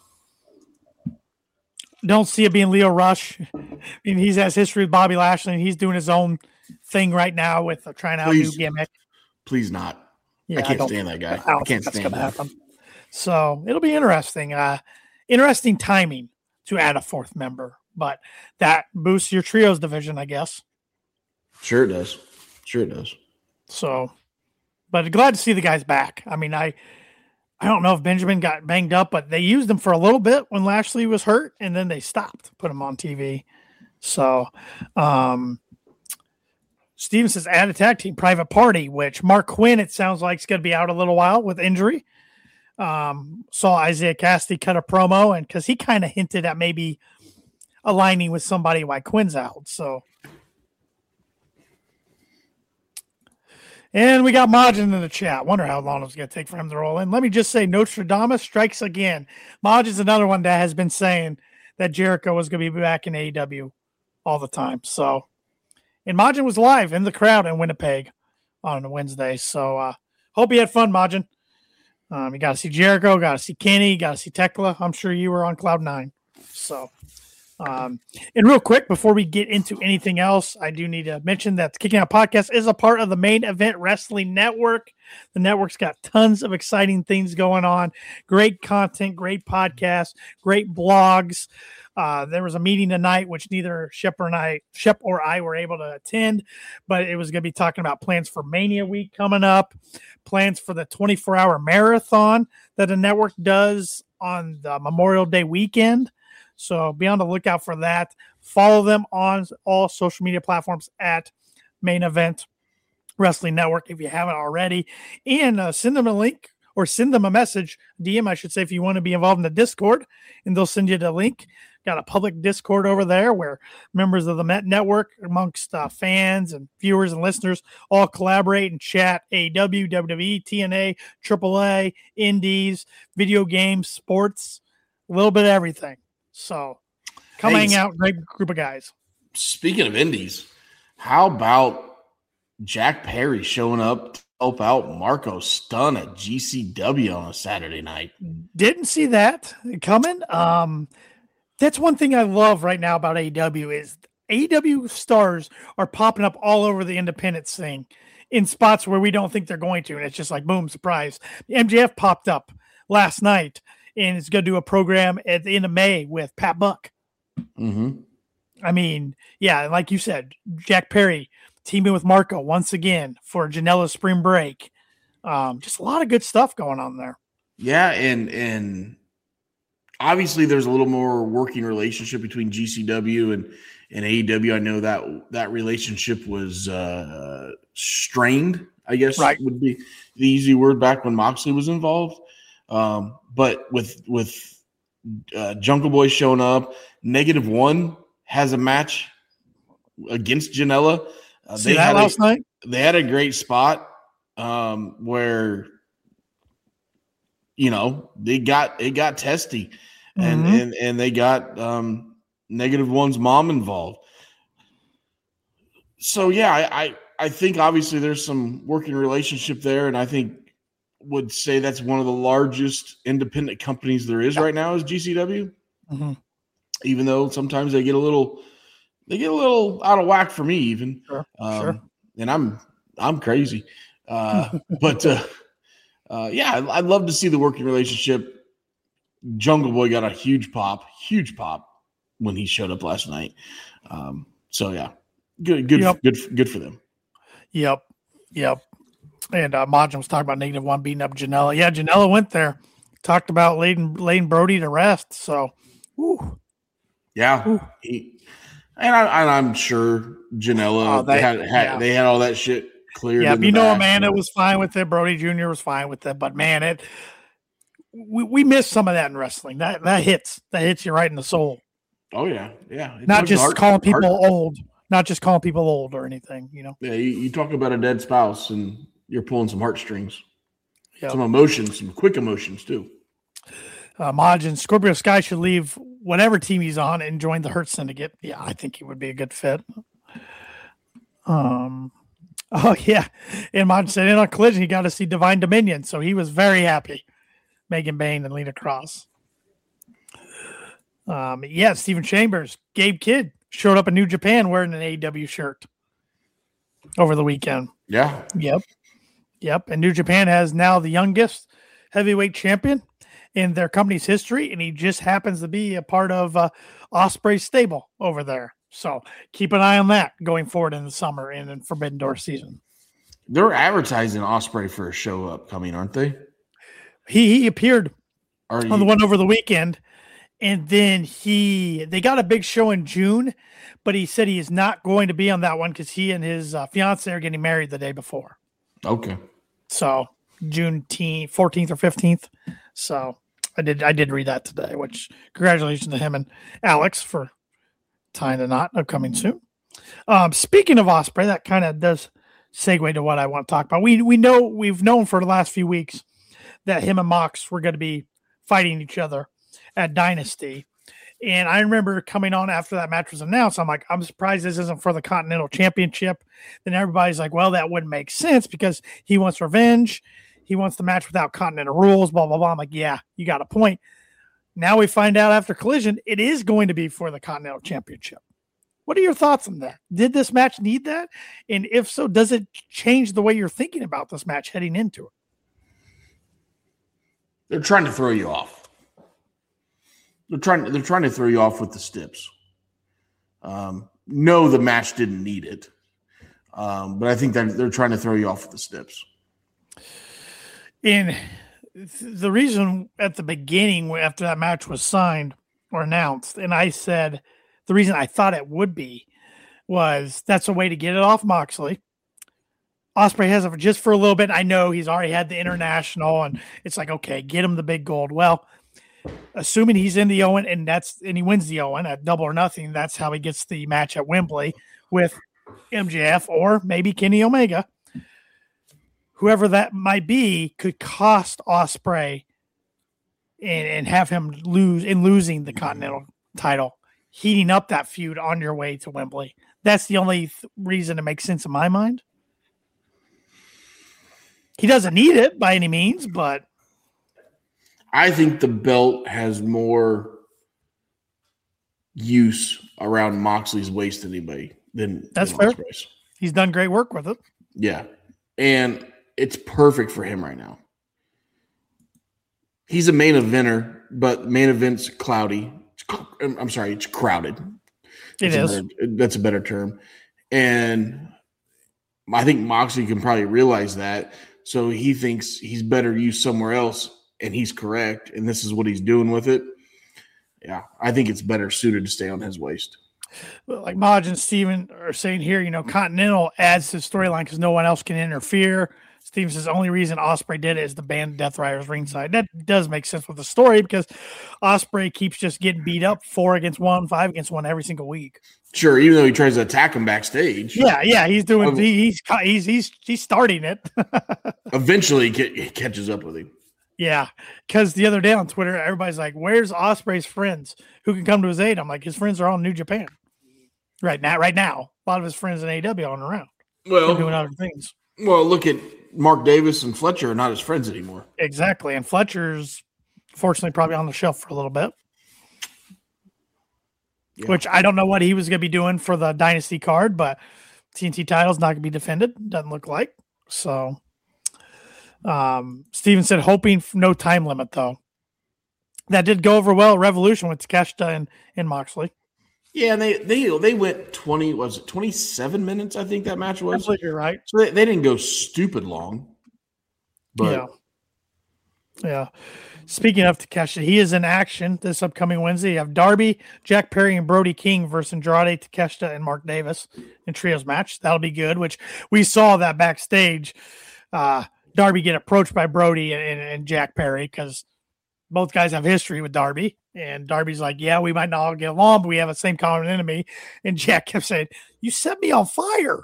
don't see it being Leo Rush. I mean, he has history with Bobby Lashley, and he's doing his own thing right now with uh, trying out a new gimmick. Please not. Yeah, I can't I stand that guy. I, I can't that's stand gonna that. happen. So it'll be interesting. Uh, interesting timing to add a fourth member, but that boosts your trios division, I guess. Sure it does. Sure it does. So, but glad to see the guys back. I mean, I I don't know if Benjamin got banged up, but they used him for a little bit when Lashley was hurt, and then they stopped, put him on T V. So, um, Steven says add a tag team Private Party, which Mark Quinn, it sounds like, is going to be out a little while with injury. Um, saw Isaiah Cassidy cut a promo, and because he kind of hinted at maybe aligning with somebody while Quinn's out. So, and we got Majin in the chat. Wonder how long it's going to take for him to roll in. Let me just say, Nostradamus strikes again. Majin's another one that has been saying that Jericho was going to be back in A E W all the time. So, and Majin was live in the crowd in Winnipeg on Wednesday. So, uh, hope you had fun, Majin. Um, you got to see Jericho, got to see Kenny, got to see Tekla. I'm sure you were on cloud nine. So, um, and real quick, before we get into anything else, I do need to mention that the Kicking Out Podcast is a part of the Main Event Wrestling Network. The network's got tons of exciting things going on. Great content, great podcasts, great blogs. Uh, there was a meeting tonight, which neither Shep or I, Shep or I were able to attend, but it was going to be talking about plans for Mania Week coming up, plans for the twenty-four hour marathon that the network does on the Memorial Day weekend. So be on the lookout for that. Follow them on all social media platforms at Main Event Wrestling Network if you haven't already, and uh, send them a link or send them a message, D M, I should say, if you want to be involved in the Discord, and they'll send you the link. Got a public Discord over there where members of the Met Network, amongst uh, fans and viewers and listeners, all collaborate and chat A E W, W W E, T N A, triple A, Indies, video games, sports, a little bit of everything. So come Hey, hang out, great group of guys. Speaking of indies, how about Jack Perry showing up to help out Marco Stunt at G C W on a Saturday night? Didn't see that coming. Um, that's one thing I love right now about A E W is A E W stars are popping up all over the independent scene in spots where we don't think they're going to. And it's just like, boom, surprise. M J F popped up last night and is going to do a program at the end of May with Pat Buck. Mm-hmm. I mean, yeah, like you said, Jack Perry teaming with Marco once again for Janela Spring Break. Um, just a lot of good stuff going on there. Yeah, and and obviously there's a little more working relationship between G C W and, and A E W. I know that that relationship was uh, strained, I guess right. would be the easy word back when Moxley was involved. Um, but with with uh, Jungle Boy showing up, Negative One has a match against Janela. Uh, See they that had last a, night? They had a great spot um, where, you know, they got it got testy, and Mm-hmm. and and they got um, Negative One's mom involved. So yeah, I, I I think obviously there's some working relationship there, and I think would say that's one of the largest independent companies there is right now is G C W. Mm-hmm. Even though sometimes they get a little they get a little out of whack for me, even. Sure, um, sure. And I'm I'm crazy, uh, but uh, uh, yeah, I'd, I'd love to see the working relationship. Jungle Boy got a huge pop, huge pop when he showed up last night. Um, so yeah, good, good, Yep. good, good for them. Yep. Yep. And uh, Majin was talking about Negative One beating up Janela. Yeah, Janela went there, talked about laying, laying Brody to rest. So, whew. Yeah, Ooh. he, and, I, and I'm sure Janela Oh, they- had, had yeah. they had all that shit cleared. Yeah, in the you know, back. Amanda was fine with it. Brody Junior was fine with it. But man, it we, we missed some of that in wrestling. That that hits. That hits you right in the soul. Oh yeah, yeah. It Not tugs just heart- calling people heart- old. Not just calling people old or anything, you know. Yeah, you, you talk about a dead spouse, and you're pulling some heartstrings, Yep. some emotions, some quick emotions too. Uh, Majin, Scorpio Sky should leave whatever team he's on and join the Hurt Syndicate. Yeah, I think he would be a good fit. Um, oh yeah, and Majin said in on Collision he got to see Divine Dominion, so he was very happy. Megan Bain and Lita Cross. Um, yeah, Stephen Chambers, Gabe Kidd showed up in New Japan wearing an A E W shirt over the weekend. Yeah, Yep. Yep. And New Japan has now the youngest heavyweight champion in their company's history, and he just happens to be a part of uh, Osprey's stable over there. So keep an eye on that going forward in the summer and in Forbidden Door season. they're advertising Osprey for a show upcoming, aren't they? He he appeared Are on the one over the weekend, and then he they got a big show in June, but he said he is not going to be on that one because he and his uh, fiance are getting married the day before. Okay. So June fourteenth or fifteenth. So I did I did read that today, which congratulations to him and Alex for tying the knot upcoming soon. Um, speaking of Osprey, that kind of does segue to what I want to talk about. We we know we've known for the last few weeks that him and Mox were going to be fighting each other at Dynasty. And I remember coming on after that match was announced. I'm like, I'm surprised this isn't for the Continental Championship. Then everybody's like, well, that wouldn't make sense because he wants revenge. He wants the match without Continental rules, blah, blah, blah. I'm like, yeah, you got a point. Now we find out after Collision, it is going to be for the Continental Championship. What are your thoughts on that? Did this match need that? And if so, does it change the way you're thinking about this match heading into it? They're trying to throw you off. They're trying. They're trying to throw you off with the steps. Um, no, the match didn't need it, um, but I think that they're trying to throw you off with the steps. And the reason at the beginning, after that match was signed or announced, and I said the reason I thought it would be was that's a way to get it off Moxley. Osprey has it just for a little bit. I know he's already had the international, and it's like, okay, get him the big gold. Well, assuming he's in the Owen and that's and he wins the Owen at Double or Nothing, that's how he gets the match at Wembley with M J F or maybe Kenny Omega. Whoever that might be could cost Osprey and, and have him lose in losing the Continental title, heating up that feud on your way to Wembley. That's the only th- reason it makes sense in my mind. He doesn't need it by any means, but I think the belt has more use around Moxley's waist anybody than That's than fair. Ospreay's. He's done great work with it. Yeah. And it's perfect for him right now. He's a main eventer, but main event's cloudy. It's, I'm sorry, it's crowded. It That's a is. better- that's a better term. And I think Moxley can probably realize that. So he thinks he's better used somewhere else, and he's correct. And this is what he's doing with it. Yeah, I think it's better suited to stay on his waist. Like Maj and Steven are saying here, you know, Continental adds to the storyline because no one else can interfere. Steven says the only reason Ospreay did it is the band Death Riders ringside. That does make sense with the story because Ospreay keeps just getting beat up four against one, five against one every single week. Sure, even though he tries to attack him backstage. Yeah, yeah, he's doing. Um, he, he's he's he's he's starting it. Eventually, he catches up with him. Yeah, because the other day on Twitter, everybody's like, "Where's Ospreay's friends who can come to his aid?" I'm like, his friends are all in New Japan right now. Right now, a lot of his friends in A E W are on around. Well, They're doing other things. Well, look at Mark Davis and Fletcher are not his friends anymore. Exactly, and Fletcher's fortunately probably on the shelf for a little bit. Yeah. Which I don't know what he was going to be doing for the Dynasty card, but T N T title's not going to be defended. Doesn't look like. So, um, Steven said, hoping for no time limit, though. That did go over well at Revolution with Takeshita and, and Moxley. Yeah, and they they they went twenty, was it twenty-seven minutes, I think that match was. I believe you're right. So they, they didn't go stupid long. But yeah. Yeah. Speaking of Takeshita, he is in action this upcoming Wednesday. You have Darby, Jack Perry, and Brody King versus Andrade, Takeshita, and Mark Davis in trios match. That'll be good, which we saw that backstage. Uh, Darby get approached by Brody and, and, and Jack Perry because both guys have history with Darby. And Darby's like, yeah, we might not all get along, but we have the same common enemy. And Jack kept saying, you set me on fire.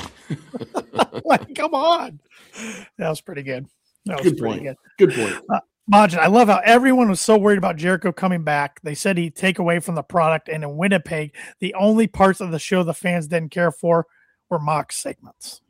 Like, come on. That was pretty good. That was good pretty point. good. Good point. Uh, Majin, I love how everyone was so worried about Jericho coming back. They said he'd take away from the product. And in Winnipeg, the only parts of the show the fans didn't care for were mock segments.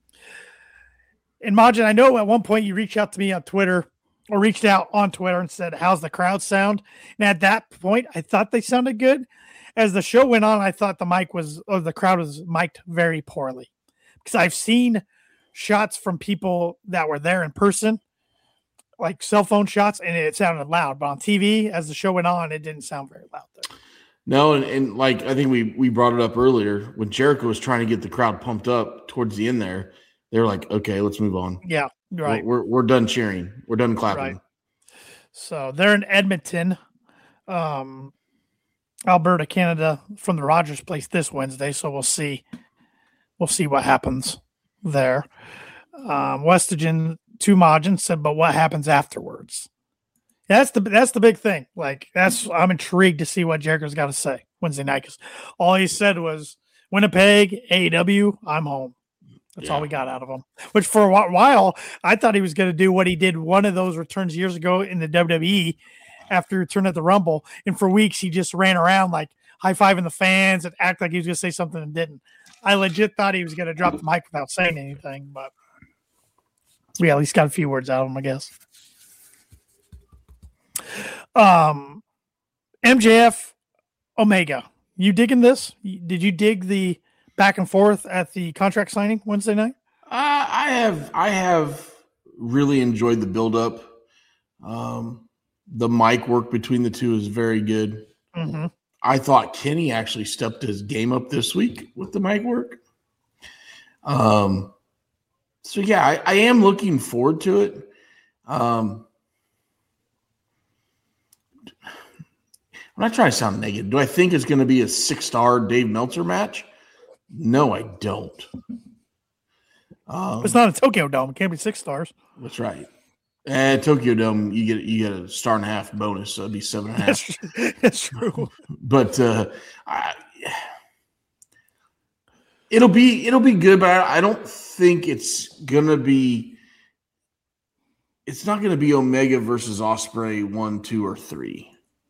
And Majin, I know at one point you reached out to me on Twitter or reached out on Twitter and said, how's the crowd sound? And at that point, I thought they sounded good. As the show went on, I thought the mic was, or the crowd was mic'd very poorly because I've seen shots from people that were there in person, like cell phone shots, and it sounded loud. But on T V, as the show went on, it didn't sound very loud there. No, and, and like I think we we brought it up earlier when Jericho was trying to get the crowd pumped up towards the end there. They were like, "Okay, let's move on." Yeah, right. We're we're, we're done cheering. We're done clapping. Right. So they're in Edmonton, um, Alberta, Canada, from the Rogers Place this Wednesday. So we'll see. We'll see what happens there. Um, Westagen to Majin said, but what happens afterwards? That's the that's the big thing. Like that's I'm intrigued to see what Jericho's got to say Wednesday night because all he said was Winnipeg, A E W, I'm home. That's yeah. all we got out of him. Which for a while I thought he was going to do what he did one of those returns years ago in the W W E after he returned at the Rumble, and for weeks he just ran around like high fiving the fans and act like he was going to say something and didn't. I legit thought he was going to drop the mic without saying anything, but we at least got a few words out of him, I guess. Um, M J F Omega, you digging this? Did you dig the back and forth at the contract signing Wednesday night? Uh, I have, I have really enjoyed the build-up. Um, the mic work between the two is very good. Mm-hmm. I thought Kenny actually stepped his game up this week with the mic work. Um, so yeah, I, I am looking forward to it. Um, I'm not trying to sound negative. Do I think it's going to be a six-star Dave Meltzer match? No, I don't. Um, it's not a Tokyo Dome. It can't be six stars. That's right. And Tokyo Dome, you get you get a star and a half bonus, so it'd be seven and a half. That's, that's true. But uh, I, it'll be it'll be good, but I, I don't think it's gonna be. It's not gonna be Omega versus Ospreay one, two, or three.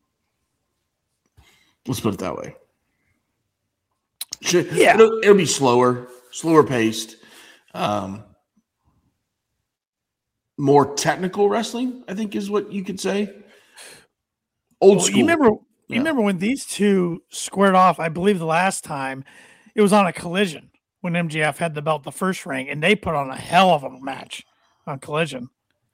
Let's put it that way. Should, yeah, it'll, it'll be slower, slower paced. Um, more technical wrestling, I think, is what you could say. Old well, school. You remember, You remember when these two squared off? I believe the last time it was on a Collision when M J F had the belt the first ring, and they put on a hell of a match on Collision.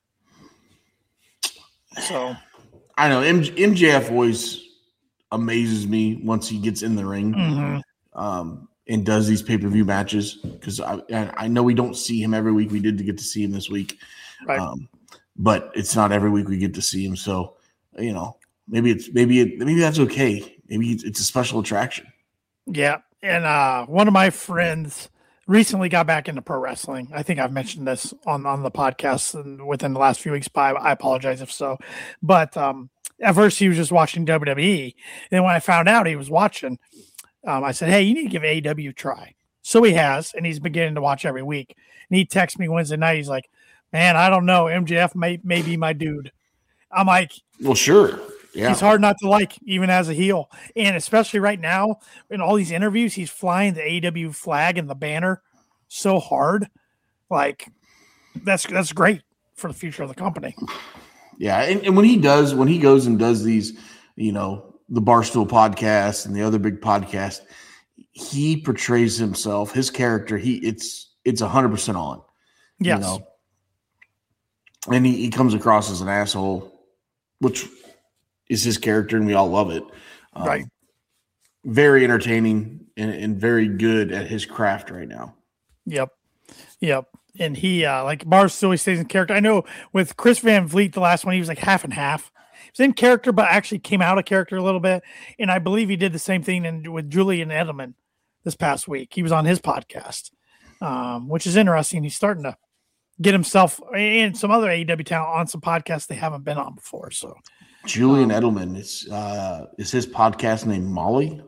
So I know M- MJF always amazes me once he gets in the ring mm-hmm. um, and does these pay-per-view matches, because I I know we don't see him every week. We did to get to see him this week, right. um, but it's not every week we get to see him. So you know, maybe it's maybe it, maybe that's okay. Maybe it's, it's a special attraction. Yeah, and uh, one of my friends recently got back into pro wrestling. I think I've mentioned this on, on the podcast and within the last few weeks, but I, I apologize if so. But um, at first he was just watching W W E. And then when I found out he was watching, um, I said, hey, you need to give A E W a try. So he has, and he's beginning to watch every week. And he texts me Wednesday night. He's like, man, I don't know. M J F may, may be my dude. I'm like, well, sure. Yeah. He's hard not to like, even as a heel. And especially right now, in all these interviews, he's flying the A E W flag and the banner so hard. Like, that's that's great for the future of the company. Yeah, and, and when he does, when he goes and does these, you know, the Barstool podcast and the other big podcast, he portrays himself, his character, he it's it's one hundred percent on. Yes. You know? And he, he comes across as an asshole, which is his character, and we all love it. Um, right. Very entertaining and, and very good at his craft right now. Yep. Yep. And he, uh, like, Barstool stays in character. I know with Chris Van Vliet, the last one, he was like half and half. He was in character, but actually came out of character a little bit. And I believe he did the same thing in, with Julian Edelman this past week. He was on his podcast, um, which is interesting. He's starting to get himself and some other A E W talent on some podcasts they haven't been on before. So Julian um, Edelman is uh, is his podcast named Molly?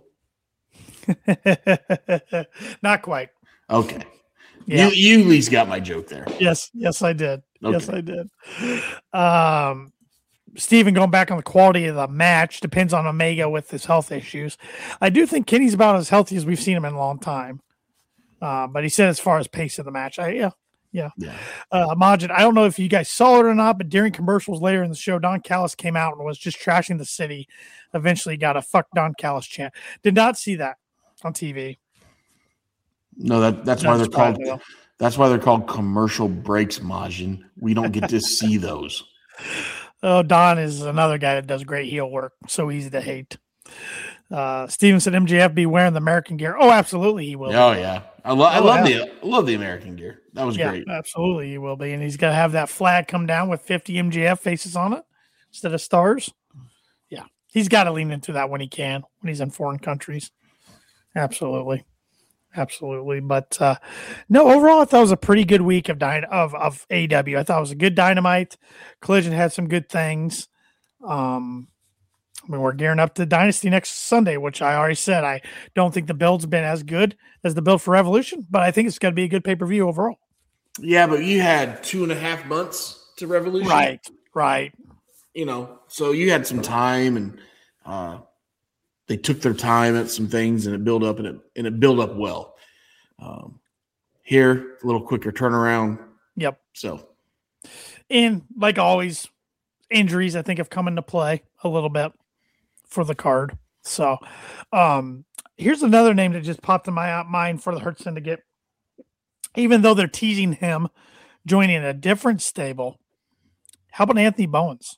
Not quite. Okay. Yeah. You you at least got my joke there. Yes, yes, I did. Okay. Yes, I did. Um, Steven, going back on the quality of the match, depends on Omega with his health issues. I do think Kenny's about as healthy as we've seen him in a long time. Uh, but he said as far as pace of the match, I yeah, yeah. Yeah. Uh, Majid, I don't know if you guys saw it or not, but during commercials later in the show, Don Callis came out and was just trashing the city. Eventually got a fuck Don Callis chant. Did not see that on T V. No, that that's Not why they're called surprising, that's why they're called commercial breaks, Majin. We don't get to see those. Oh, Don is another guy that does great heel work. So easy to hate. Uh, Steven said M J F be wearing the American gear. Oh, absolutely he will. Oh yeah, I, lo- I Oh, love yeah. the I love the American gear. That was Yeah, great. absolutely he will be. And he's got to have that flag come down with fifty M J F faces on it instead of stars. Yeah, he's got to lean into that when he can, when he's in foreign countries. Absolutely. Absolutely. But uh, no, overall, I thought it was a pretty good week of dyna- of, of A E W. I thought it was a good Dynamite. Collision had some good things. Um, I mean, we're gearing up to Dynasty next Sunday, which I already said. I don't think the build's been as good as the build for Revolution, but I think it's going to be a good pay-per-view overall. Yeah, but you had two and a half months to Revolution. Right, right. You know, so you had some time, and uh, they took their time at some things, and it built up, and it and it built up well. Um, here, a little quicker turnaround. Yep. So, and like always, injuries I think have come into play a little bit for the card. So, um, here's another name that just popped in my mind for the Hurt Syndicate. Even though they're teasing him joining a different stable, how about Anthony Bowens?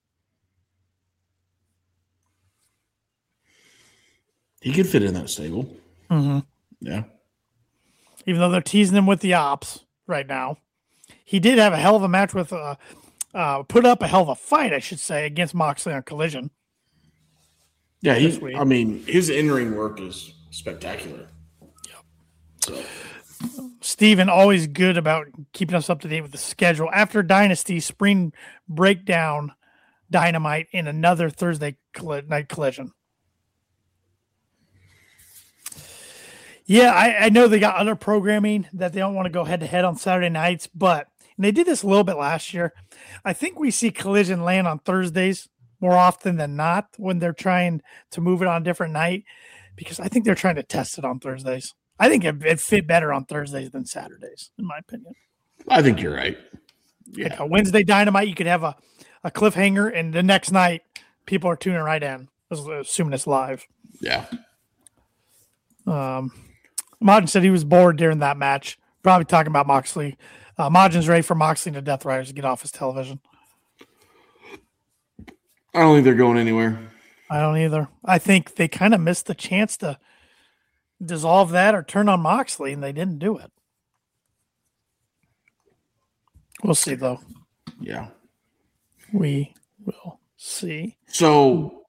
he could fit in that stable. Mm-hmm. Yeah. Even though they're teasing him with the ops right now, he did have a hell of a match with, uh, uh, put up a hell of a fight, I should say, against Moxley on Collision. Yeah, this he, week. I mean, his in-ring work is spectacular. Yep. So, Steven, always good about keeping us up to date with the schedule. After Dynasty, Spring Breakdown, Dynamite, and another Thursday colli- night collision. Yeah, I, I know they got other programming that they don't want to go head-to-head on Saturday nights, but and they did this a little bit last year. I think we see Collision land on Thursdays more often than not when they're trying to move it on a different night, because I think they're trying to test it on Thursdays. I think it, it fit better on Thursdays than Saturdays, in my opinion. I think you're right. Yeah. Like a Wednesday Dynamite, you could have a, a cliffhanger, and the next night, people are tuning right in. assuming it's live. Yeah. Um, Majin said he was bored during that match. Probably talking about Moxley. Uh, Majin's ready for Moxley and the Death Riders to get off his television. I don't think they're going anywhere. I don't either. I think they kind of missed the chance to dissolve that or turn on Moxley, and they didn't do it. We'll see, though. Yeah. We will see. So,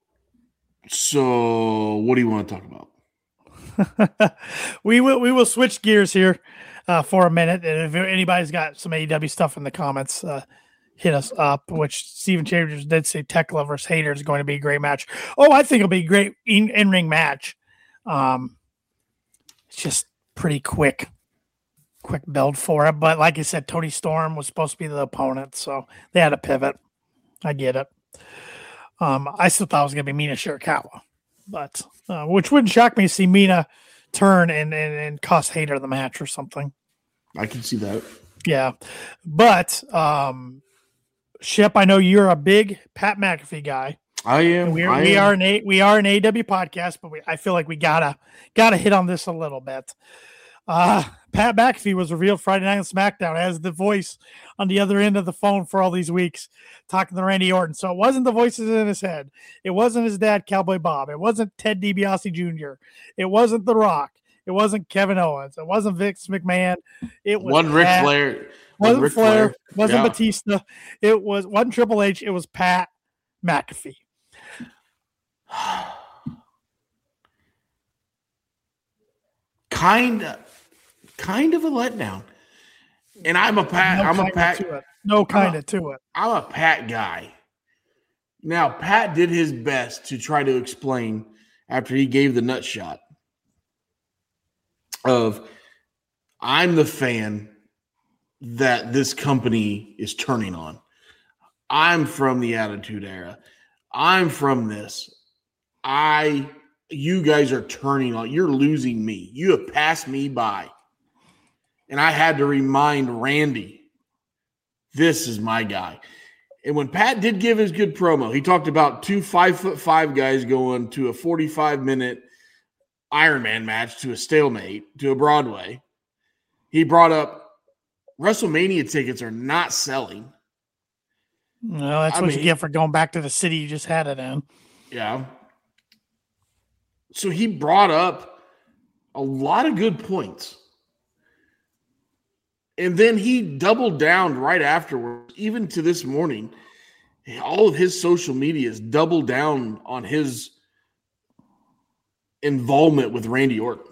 so what do you want to talk about? we will we will switch gears here uh, for a minute. And if anybody's got some A E W stuff in the comments, uh, hit us up, which Steven Chambers did say Tech Lovers Haters is going to be a great match. Oh, I think it'll be a great in, in-ring match. Um, it's just pretty quick, quick build for it. But like I said, Tony Storm was supposed to be the opponent, so they had to pivot. I get it. Um, I still thought it was going to be Mina Shirakawa, but uh, which wouldn't shock me to see Mina turn and, and, and cost Hater the match or something. I can see that. Yeah. But um, Shep, I know you're a big Pat McAfee guy. I am. We are, I we am. are an a, we are an A E W podcast, but we, I feel like we gotta gotta hit on this a little bit. Uh, Pat McAfee was revealed Friday night on SmackDown as the voice on the other end of the phone for all these weeks, talking to Randy Orton. So it wasn't the voices in his head. It wasn't his dad, Cowboy Bob. It wasn't Ted DiBiase Junior It wasn't The Rock. It wasn't Kevin Owens. It wasn't Vince McMahon. It was One Ric Pat. Flair. Wasn't Ric Flair. Flair. Wasn't Yeah. Batista. It was wasn't Triple H. It was Pat McAfee. kind of, kind of a letdown. And I'm a Pat. No I'm a kinda Pat. to it. No kind of to it. I'm a Pat guy. Now, Pat did his best to try to explain after he gave the nut shot of, I'm the fan that this company is turning on. I'm from the Attitude Era. I'm from this. I, you guys are turning on. You're losing me. You have passed me by. And I had to remind Randy, this is my guy. And when Pat did give his good promo, he talked about two five foot five guys going to a forty-five minute Iron Man match, to a stalemate, to a Broadway. He brought up WrestleMania tickets are not selling. No, that's I what mean, you get for going back to the city you just had it in. Yeah. So he brought up a lot of good points. And then he doubled down right afterwards, even to this morning. All of his social media is doubled down on his involvement with Randy Orton.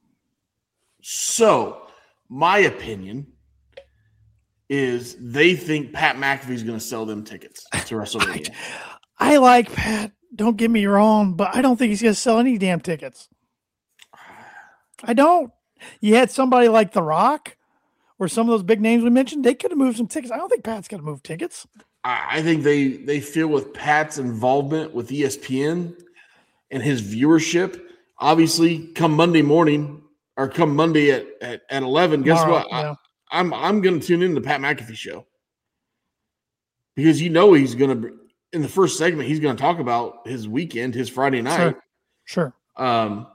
So, my opinion is they think Pat McAfee is going to sell them tickets to WrestleMania. I, I like Pat. Don't get me wrong, but I don't think he's going to sell any damn tickets. I don't. You had somebody like The Rock or some of those big names we mentioned. They could have moved some tickets. I don't think Pat's going to move tickets. I think they they feel with Pat's involvement with E S P N and his viewership, obviously, come Monday morning or come Monday at, at, at eleven, guess Tomorrow, what? yeah. I, I'm I'm going to tune in to the Pat McAfee show because you know he's going to in the first segment he's going to talk about his weekend, his Friday night. Sure. Sure. Um,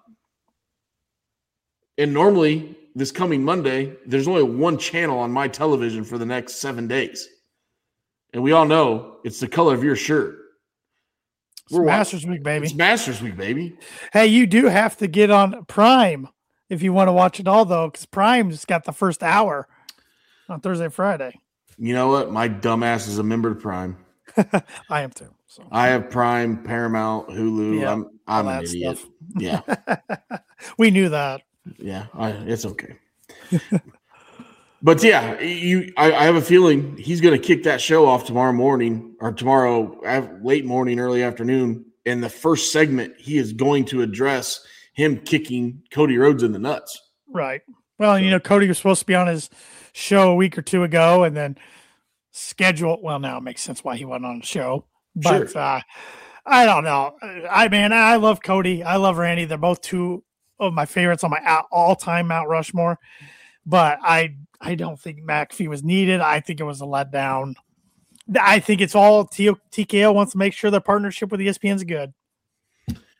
and normally this coming Monday, there's only one channel on my television for the next seven days. And we all know it's the color of your shirt. It's Masters Week, baby. It's Masters Week, baby. Hey, you do have to get on Prime if you want to watch it all, though, because Prime's got the first hour on Thursday, Friday. You know what? My dumbass is a member of Prime. I am too. So. I have Prime, Paramount, Hulu. Yeah, I'm I'm all an that idiot. stuff. Yeah. We knew that. Yeah, I, it's okay. But yeah, you. I, I have a feeling he's going to kick that show off tomorrow morning or tomorrow late morning, early afternoon. In the first segment, he is going to address him kicking Cody Rhodes in the nuts. Right. Well, you know, Cody was supposed to be on his show a week or two ago, and then schedule. Well, now it makes sense why he wasn't on the show. But Sure. uh, I don't know. I man, I love Cody. I love Randy. They're both two of my favorites on my all-time Mount Rushmore. But I, I don't think McAfee was needed. I think it was a letdown. I think it's all T- TKO wants to make sure their partnership with E S P N is good.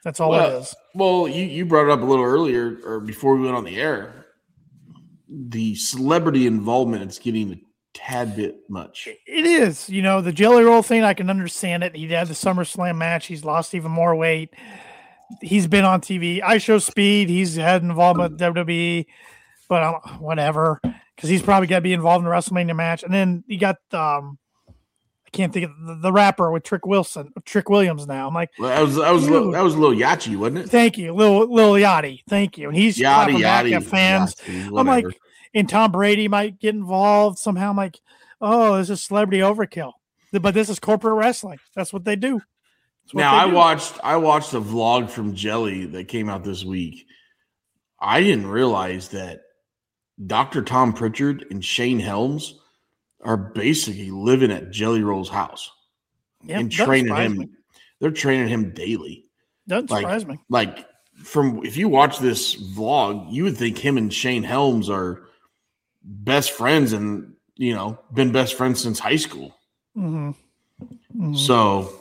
That's all well, it is. Well, you, you brought it up a little earlier or before we went on the air. The celebrity involvement is getting a tad bit much. It is. You know, the Jelly Roll thing, I can understand it. He had the SummerSlam match. He's lost even more weight. He's been on T V. I Show Speed. He's had involvement with W W E, but um, whatever, because he's probably got to be involved in the WrestleMania match. And then you got um, I can't think of the, the rapper with Trick Wilson, Trick Williams. Now I'm like, well, that was that was little, that was a little Yachi, wasn't it? Thank you, Lil Lil Yachty. Thank you. And he's Yachty, back Yachty, at fans. Yachty, I'm like, and Tom Brady might get involved somehow. I'm like, oh, this is celebrity overkill. But this is corporate wrestling. That's what they do. Now I watched I watched a vlog from Jelly that came out this week. I didn't realize that Doctor Tom Pritchard and Shane Helms are basically living at Jelly Roll's house yep, and training him. Me. They're training him daily. Doesn't like, surprise me. Like from if you watch this vlog, you would think him and Shane Helms are best friends and you know been best friends since high school. Mm-hmm. Mm-hmm. So.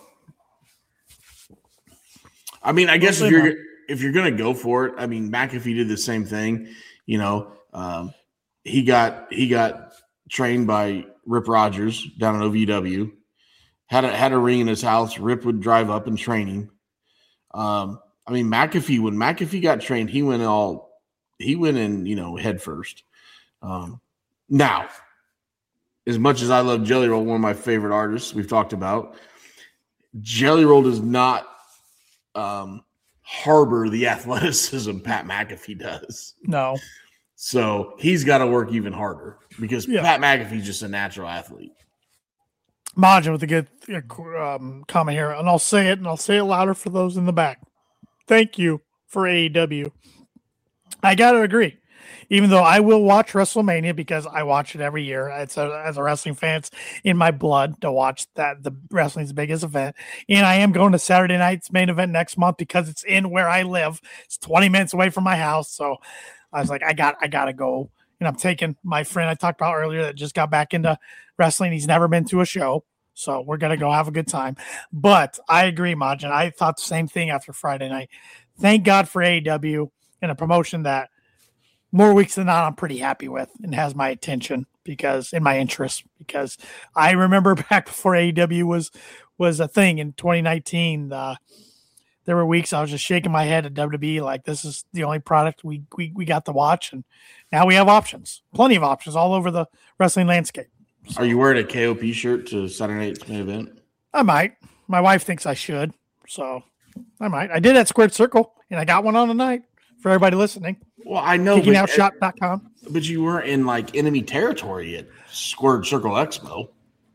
I mean, I guess if you're if you're gonna go for it, I mean, McAfee did the same thing. You know, um, he got he got trained by Rip Rogers down at O V W. Had a had a ring in his house. Rip would drive up and train him. Um, I mean, McAfee when McAfee got trained, he went all he went in, you know, head first. Um, now, as much as I love Jelly Roll, one of my favorite artists we've talked about, Jelly Roll does not. Um, harbor the athleticism Pat McAfee does. No. So he's got to work even harder because yeah. Pat McAfee's just a natural athlete. Majin with a good um, comment here, and I'll say it, and I'll say it louder for those in the back. Thank you for A E W. I got to agree. Even though I will watch WrestleMania because I watch it every year. It's a, as a wrestling fan, it's in my blood to watch that. The wrestling's biggest event. And I am going to Saturday night's main event next month because it's in where I live. It's twenty minutes away from my house. So I was like, I got, I got to go. And I'm taking my friend I talked about earlier that just got back into wrestling. He's never been to a show. So we're going to go have a good time. But I agree, Majin. I thought the same thing after Friday night. Thank God for A E W and a promotion that more weeks than not, I'm pretty happy with and has my attention because in my interest, because I remember back before A E W was, was a thing in twenty nineteen, uh, there were weeks I was just shaking my head at W W E. Like this is the only product we, we, we got to watch. And now we have options, plenty of options all over the wrestling landscape. So, are you wearing a K O P shirt to Saturday night's main event? I might, my wife thinks I should. So I might, I did at Squared Circle and I got one on tonight for everybody listening. Well, I know, kicking out shop dot com. But you weren't in like enemy territory at Squared Circle Expo.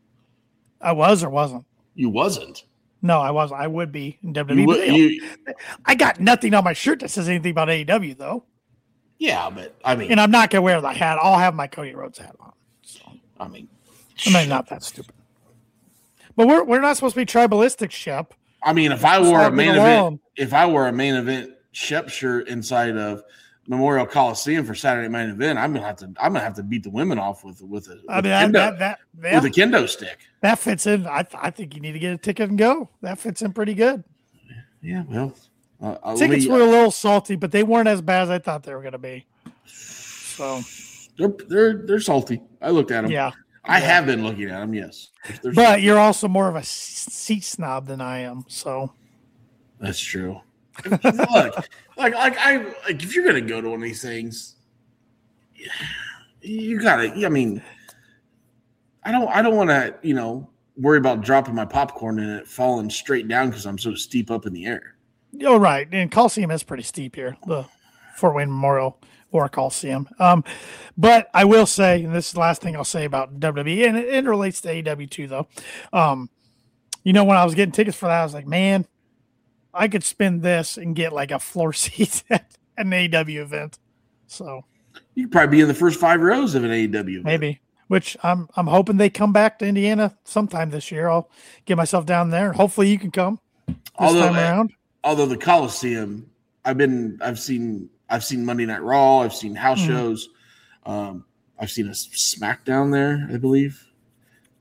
I was or wasn't? You wasn't. No, I wasn't. I would be in W W E. You, you, I got nothing on my shirt that says anything about A E W, though. Yeah, but I mean, and I'm not gonna wear the hat. I'll have my Cody Rhodes hat on. So I mean, I mean, not that stupid. But we're we're not supposed to be tribalistic, Shep. I mean, if I wore a main event, if I wore a main event Shep shirt inside of Memorial Coliseum for Saturday main event, I'm gonna have to I'm gonna have to beat the women off with with a, with I mean, a kendo, that, that, that, with a kendo stick. That fits in. I I think you need to get a ticket and go. That fits in pretty good. Yeah, well, uh, tickets me, were a little salty, but they weren't as bad as I thought they were gonna be. So they're they're they're salty. I looked at them. Yeah, I yeah. have been looking at them. Yes, they're, they're but salty. You're also more of a seat snob than I am. So that's true. Look, like, like I like if you're gonna go to one of these things, you gotta. I mean, I don't. I don't want to. You know, worry about dropping my popcorn and it falling straight down because I'm so steep up in the air. You're right, and Coliseum is pretty steep here. The Fort Wayne Memorial or Coliseum. Um, but I will say, and this is the last thing I'll say about W W E, and it, it relates to A E W too, though. Um, you know, when I was getting tickets for that, I was like, man. I could spend this and get like a floor seat at an A E W event. So you could probably be in the first five rows of an A E W event. Maybe, which I'm I'm hoping they come back to Indiana sometime this year. I'll get myself down there. Hopefully you can come this although, time around. Although the Coliseum, I've been I've seen I've seen Monday Night Raw, I've seen house mm. shows, um, I've seen a SmackDown there, I believe.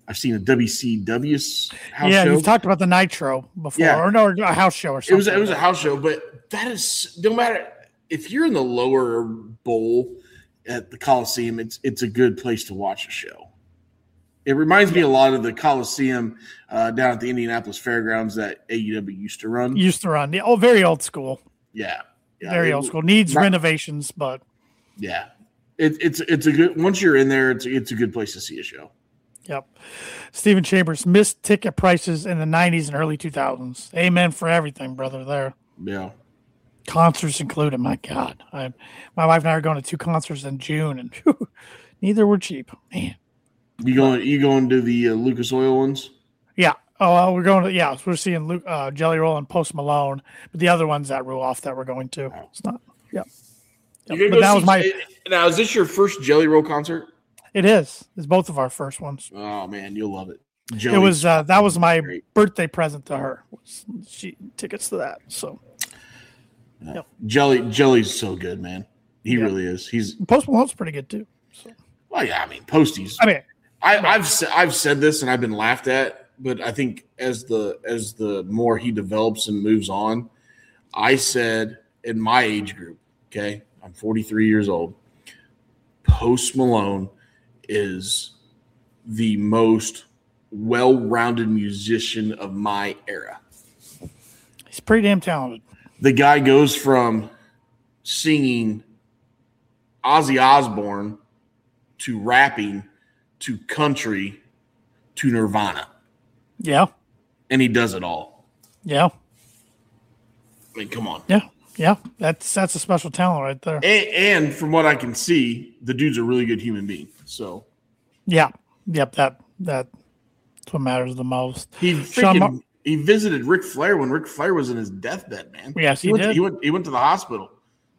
I've seen a W C W house yeah, show. you've talked about the Nitro before, Yeah. or no, a house show or something. It was it was a house show, but that is no matter if you're in the lower bowl at the Coliseum, it's it's a good place to watch a show. It reminds me a lot of the Coliseum uh, down at the Indianapolis Fairgrounds that A E W used to run. Used to run. Yeah, oh, very old school. Yeah, yeah very it, old school. Needs not, renovations, but yeah, it, it's it's a good. Once you're in there, it's it's a good place to see a show. Yep. Stephen Chambers missed ticket prices in the nineties and early two thousands. Amen for everything, brother. There. Yeah. Concerts included. My God, I, my wife and I are going to two concerts in June, and whew, neither were cheap. Man. You going? You going to the uh, Lucas Oil ones? Yeah. Oh, well, we're going to. Yeah, so we're seeing Luke, uh, Jelly Roll and Post Malone, but the other ones that rule off that we're going to. It's not. Yep. yep. But that was my. Now, is this your first Jelly Roll concert? It is. It's both of our first ones. Oh man, you'll love it. Jelly's it was uh, that was my great. birthday present to her. She tickets to that. So yeah. Yep. Jelly Jelly's so good, man. He yeah. really is. He's Post Malone's pretty good too. So. Well, yeah, I mean Posty's. I mean, I, I've I've said this and I've been laughed at, but I think as the as the more he develops and moves on, I said in my age group, okay, I'm forty-three years old. Post Malone is the most well-rounded musician of my era. He's pretty damn talented. The guy goes from singing Ozzy Osbourne to rapping to country to Nirvana. Yeah. And he does it all. Yeah. I mean, come on. Yeah. Yeah. That's that's a special talent right there. And, and from what I can see, the dude's a really good human being. So, yeah, yep, that that that's what matters the most. He freaking, Mar- he visited Ric Flair when Ric Flair was in his deathbed, man. Yes, he, he went did. To, he went. He went to the hospital.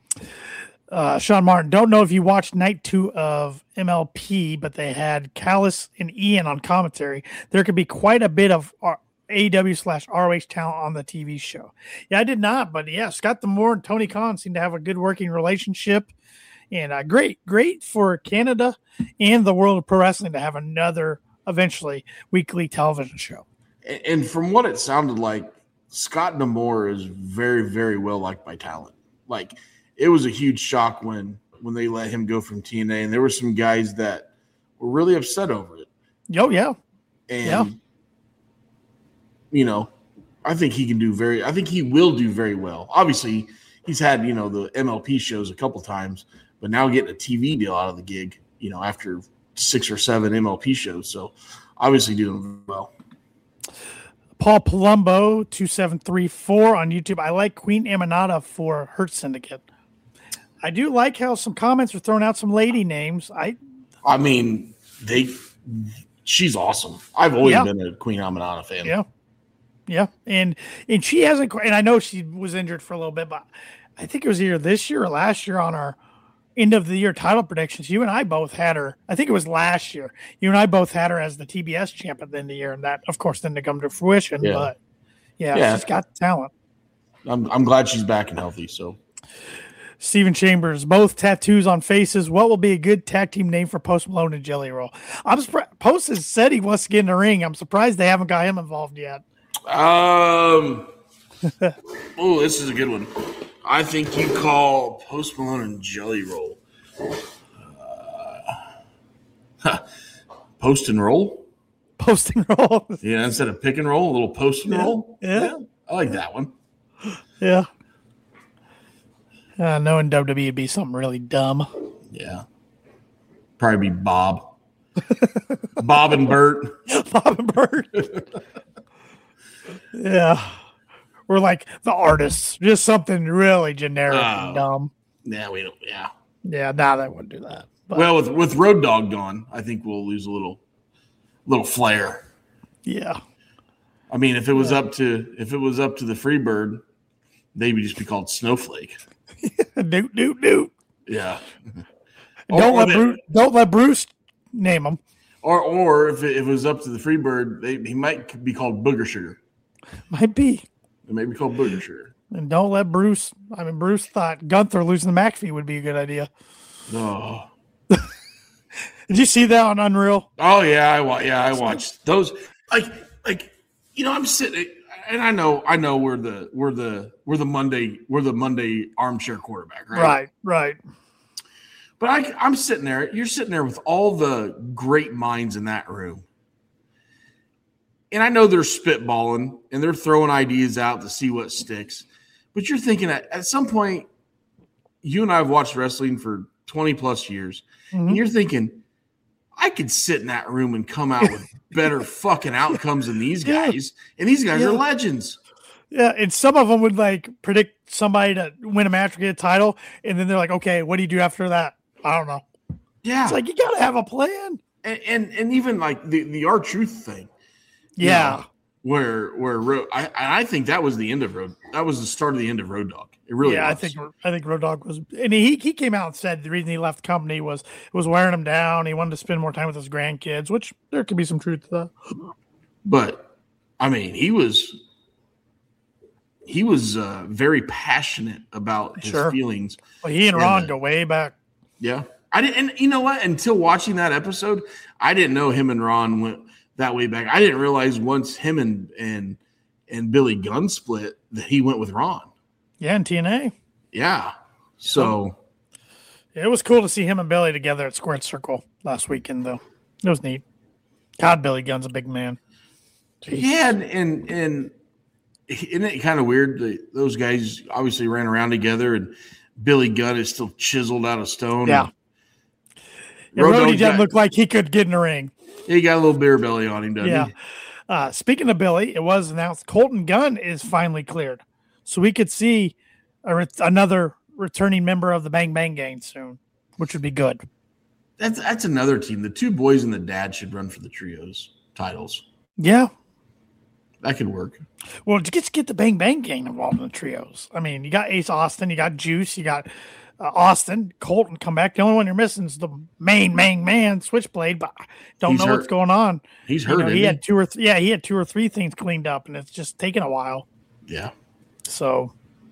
Uh, Sean Martin, don't know if you watched night two of M L P, but they had Callis and Ian on commentary. There could be quite a bit of A E W slash R O H talent on the T V show. Yeah, I did not, but yeah, Scott D'Amore and Tony Khan seem to have a good working relationship. And uh, great, great for Canada and the world of pro wrestling to have another, eventually, weekly television show. And from what it sounded like, Scott D'Amore is very, very well liked by talent. Like, it was a huge shock when when they let him go from T N A, and there were some guys that were really upset over it. Oh, yeah. And, yeah. you know, I think he can do very – I think he will do very well. Obviously, he's had, you know, the M L P shows a couple times, but now getting a T V deal out of the gig, you know, after six or seven M L P shows. So, obviously doing well. Paul Palumbo, two seven three four on YouTube. I like Queen Aminata for Hurt Syndicate. I do like how some comments are throwing out some lady names. I I mean, they she's awesome. I've always yeah. been a Queen Aminata fan. Yeah. Yeah. And and she hasn't and I know she was injured for a little bit, but I think it was either this year or last year on our end of the year title predictions. You and I both had her. I think it was last year. You and I both had her as the T B S champ at the end of the year, and that, of course, didn't come to fruition. Yeah. But yeah, yeah, she's got talent. I'm I'm glad she's back and healthy. So, Stephen Chambers, both tattoos on faces. What will be a good tag team name for Post Malone and Jelly Roll? I'm surprised. Post has said he wants to get in the ring. I'm surprised they haven't got him involved yet. Um. Oh, this is a good one. I think you call Post Malone and Jelly Roll. Uh, post and roll? Post and roll. Yeah, instead of pick and roll, a little post and yeah. roll. Yeah. yeah. I like that one. Yeah. Uh, knowing W W E would be something really dumb. Yeah. Probably be Bob. Bob and Bert. Bob and Bert. yeah. We're like the artists, just something really generic uh, and dumb. Yeah, we don't. Yeah, yeah. Now nah, they wouldn't do that. But, well, with with Road Dogg gone, I think we'll lose a little, little flair. Yeah. I mean, if it was yeah. up to if it was up to the Freebird, they would just be called Snowflake. doot doot doot. Yeah. Don't or, let or Bruce. They, don't let Bruce name them. Or or if it, if it was up to the Freebird, they he might be called Booger Sugar. Might be. It may be called Booger Sugar. And don't let Bruce. I mean, Bruce thought Gunther losing the McAfee would be a good idea. Oh. Did you see that on Unreal? Oh yeah, I wa- yeah I watched those. Like like you know I'm sitting and I know I know we're the we're the we're the Monday we're the Monday armchair quarterback, right? Right, right. But I, I'm sitting there. You're sitting there with all the great minds in that room. And I know they're spitballing and they're throwing ideas out to see what sticks. But you're thinking at, at some point, you and I have watched wrestling for twenty plus years. Mm-hmm. And you're thinking, I could sit in that room and come out with better fucking outcomes than these guys. Yeah. And these guys yeah. are legends. Yeah, and some of them would like predict somebody to win a match or get a title. And then they're like, okay, what do you do after that? I don't know. Yeah. It's like, you got to have a plan. And, and and even like the, the R-Truth thing. Yeah. Know, where, where, I, I think that was the end of Road. That was the start of the end of Road Dogg. It really yeah, was. I think, I think Road Dogg was, and he, he came out and said the reason he left the company was, it was wearing him down. He wanted to spend more time with his grandkids, which there could be some truth to that. But I mean, he was, he was uh, very passionate about his sure. feelings. Well, he and, and Ron uh, go way back. Yeah. I didn't, and you know what? Until watching that episode, I didn't know him and Ron went that way back. I didn't realize once him and and and Billy Gunn split that he went with Ron. Yeah, in T N A. Yeah. So yeah, it was cool to see him and Billy together at Squared Circle last weekend, though. It was neat. God, Billy Gunn's a big man. Jeez. Yeah, and and, and isn't it kind of weird that those guys obviously ran around together and Billy Gunn is still chiseled out of stone. Yeah. And Rody doesn't look like he could get in the ring. He got a little beer belly on him, doesn't yeah. he? Uh, speaking of Billy, it was announced Colton Gunn is finally cleared. So we could see a re- another returning member of the Bang Bang Gang soon, which would be good. That's that's another team. The two boys and the dad should run for the trios titles. Yeah. That could work. Well, to get, to get the Bang Bang Gang involved in the trios. I mean, you got Ace Austin, you got Juice, you got uh, Austin, Colton come back. The only one you're missing is the main main man, Switchblade, but I don't He's know hurt. what's going on. He's you hurt. Know, he he had two or three. Yeah, he had two or three things cleaned up, and it's just taken a while. Yeah. So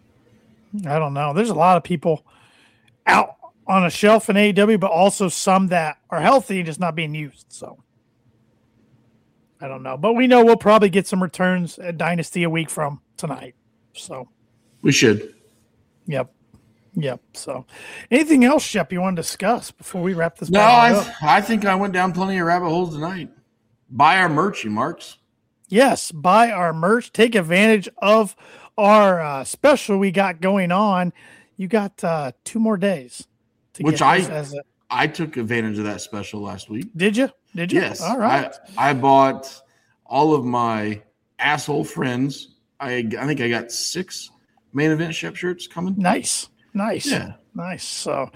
I don't know. There's a lot of people out on a shelf in A E W, but also some that are healthy and just not being used. So I don't know, but we know we'll probably get some returns at Dynasty a week from tonight. So we should. Yep. Yep. So anything else, Shep, you want to discuss before we wrap this? No, I, I think I went down plenty of rabbit holes tonight. Buy our merch, you marks. Yes. Buy our merch. Take advantage of our uh, special we got going on. You got uh, two more days. To Which get I, as a, I took advantage of that special last week. Did you? Did you? Yes. All right. I, I bought all of my asshole friends. I I think I got six main event Shep shirts coming. Nice. Nice. Yeah. Nice. So,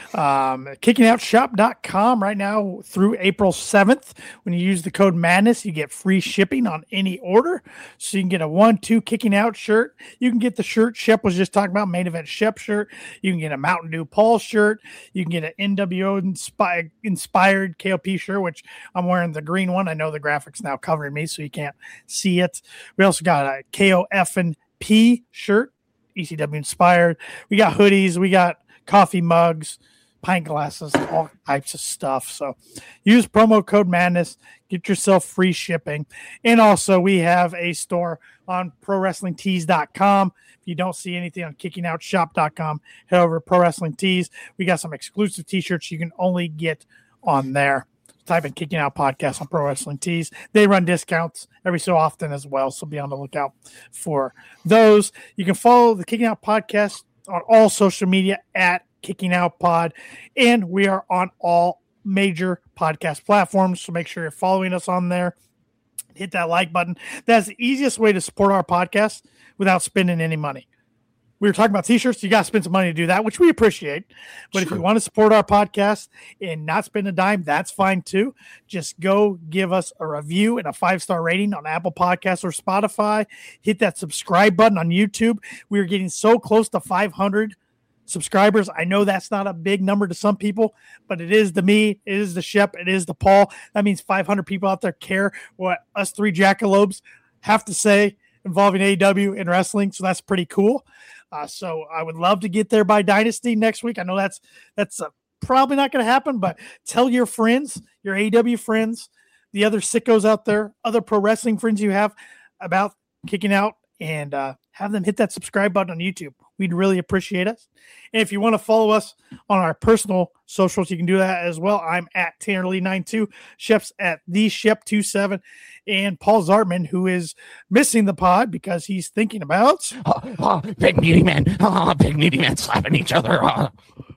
um, kicking out shop dot com right now through April seventh. When you use the code Madness, you get free shipping on any order. So you can get a one, two Kicking Out shirt. You can get the shirt Shep was just talking about, main event Shep shirt. You can get a Mountain Dew Paul shirt. You can get an N W O inspired, inspired K O P shirt, which I'm wearing the green one. I know the graphics now covering me, so you can't see it. We also got a K O F and P shirt, E C W inspired. We got hoodies. We got coffee mugs, pint glasses, all types of stuff. So use promo code Madness, get yourself free shipping. And also we have a store on pro wrestling tees dot com. If you don't see anything on kicking out shop dot com, head over to Pro Wrestling Tees. We got some exclusive t-shirts you can only get on there. Type in Kicking Out Podcast on Pro Wrestling Tees. They run discounts every so often as well, so be on the lookout for those. You can follow the Kicking Out Podcast on all social media at Kicking Out Pod, and we are on all major podcast platforms, so make sure you're following us on there. Hit that like button. That's the easiest way to support our podcast without spending any money. We were talking about t-shirts. You got to spend some money to do that, which we appreciate. But sure. If you want to support our podcast and not spend a dime, that's fine too. Just go give us a review and a five-star rating on Apple Podcasts or Spotify. Hit that subscribe button on YouTube. We are getting so close to five hundred subscribers. I know that's not a big number to some people, but it is to me. It is to Shep. It is to Paul. That means five hundred people out there care what us three jackalopes have to say involving A E W and wrestling. So that's pretty cool. Uh, so I would love to get there by Dynasty next week. I know that's that's a probably not going to happen, but tell your friends, your A E W friends, the other sickos out there, other pro wrestling friends you have about Kicking Out, and uh, have them hit that subscribe button on YouTube. We'd really appreciate it. And if you want to follow us on our personal socials, you can do that as well. I'm at Tanner Lee ninety-two, Shep's at the Shep twenty-seven, and Paul Zartman, who is missing the pod because he's thinking about Oh, oh, big meaty man. Oh, big meaty man slapping each other. Oh.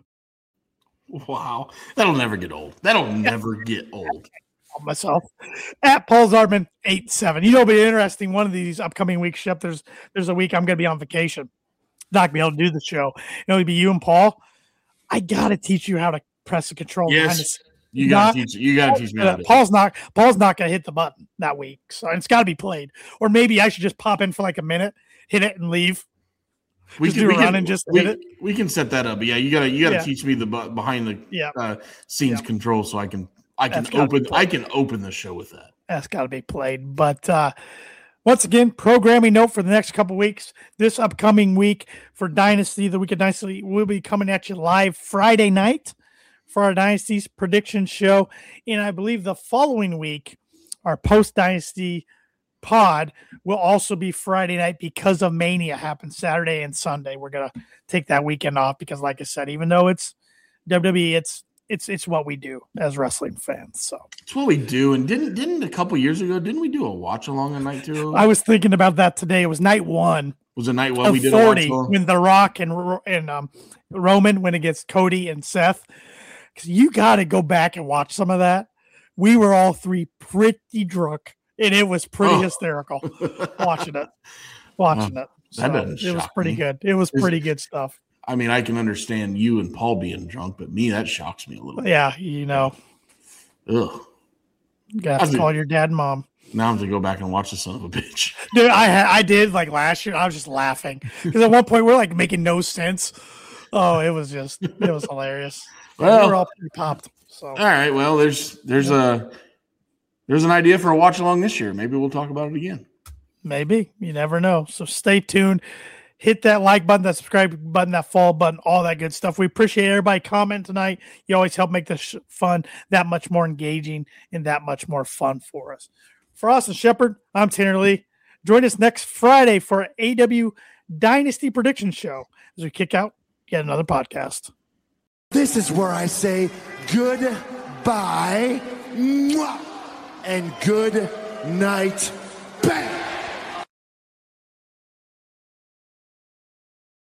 Wow. That'll never get old. That'll never get old. myself at Paul Zartman eight seven. You know, it'll be interesting one of these upcoming weeks, Shep. There's there's a week I'm going to be on vacation. Not going to be able to do the show. It'll be you and Paul. I got to teach you how to press the control. Yes. You got to teach you got to teach me how to. Paul's not Paul's not going to hit the button that week. So it's got to be played. Or maybe I should just pop in for like a minute, hit it and leave. We just can, do we a run can, and just we, hit it. We can set that up. But yeah, you gotta you gotta Yeah. teach me the bu- behind the Yeah. uh, scenes Yeah. control so I can I can That's gotta open be I can open the show with that. That's got to be played. But uh, once again, programming note for the next couple weeks. This upcoming week for Dynasty, the week of Dynasty, we'll be coming at you live Friday night for our Dynasty's prediction show. And I believe the following week, our post Dynasty pod will also be Friday night because of Mania happens Saturday and Sunday. We're going to take that weekend off because, like I said, even though it's W W E, it's It's it's what we do as wrestling fans. So It's what we do. And didn't didn't a couple years ago, didn't we do a watch along on night two? I was thinking about that today. It was night one was it night one of we did a watch forty along? when The Rock and Ro- and um, Roman went against Cody and Seth. Because you got to go back and watch some of that. We were all three pretty drunk, and it was pretty Oh. hysterical watching it. Watching it. So that doesn't it was shock pretty me. good. It was Is- pretty good stuff. I mean, I can understand you and Paul being drunk, but me, that shocks me a little bit. Yeah, you know, Ugh. you got I to do. call your dad and mom. Now I'm gonna go back and watch the son of a bitch. Dude, I ha- I did like last year. I was just laughing because at one point we're like making no sense. Oh, it was just it was hilarious. Well- we were all pretty popped. So All right. Well, there's there's a there's an idea for a watch along this year. Maybe we'll talk about it again. maybe you never know. So stay tuned. Hit that like button, that subscribe button, that follow button, all that good stuff. We appreciate everybody commenting tonight. You always help make this sh- fun that much more engaging and that much more fun for us. For Austin Shepard, I'm Tanner Lee. Join us next Friday for our A E W Dynasty Prediction Show as we kick out yet another podcast. This is where I say goodbye mwah, and good night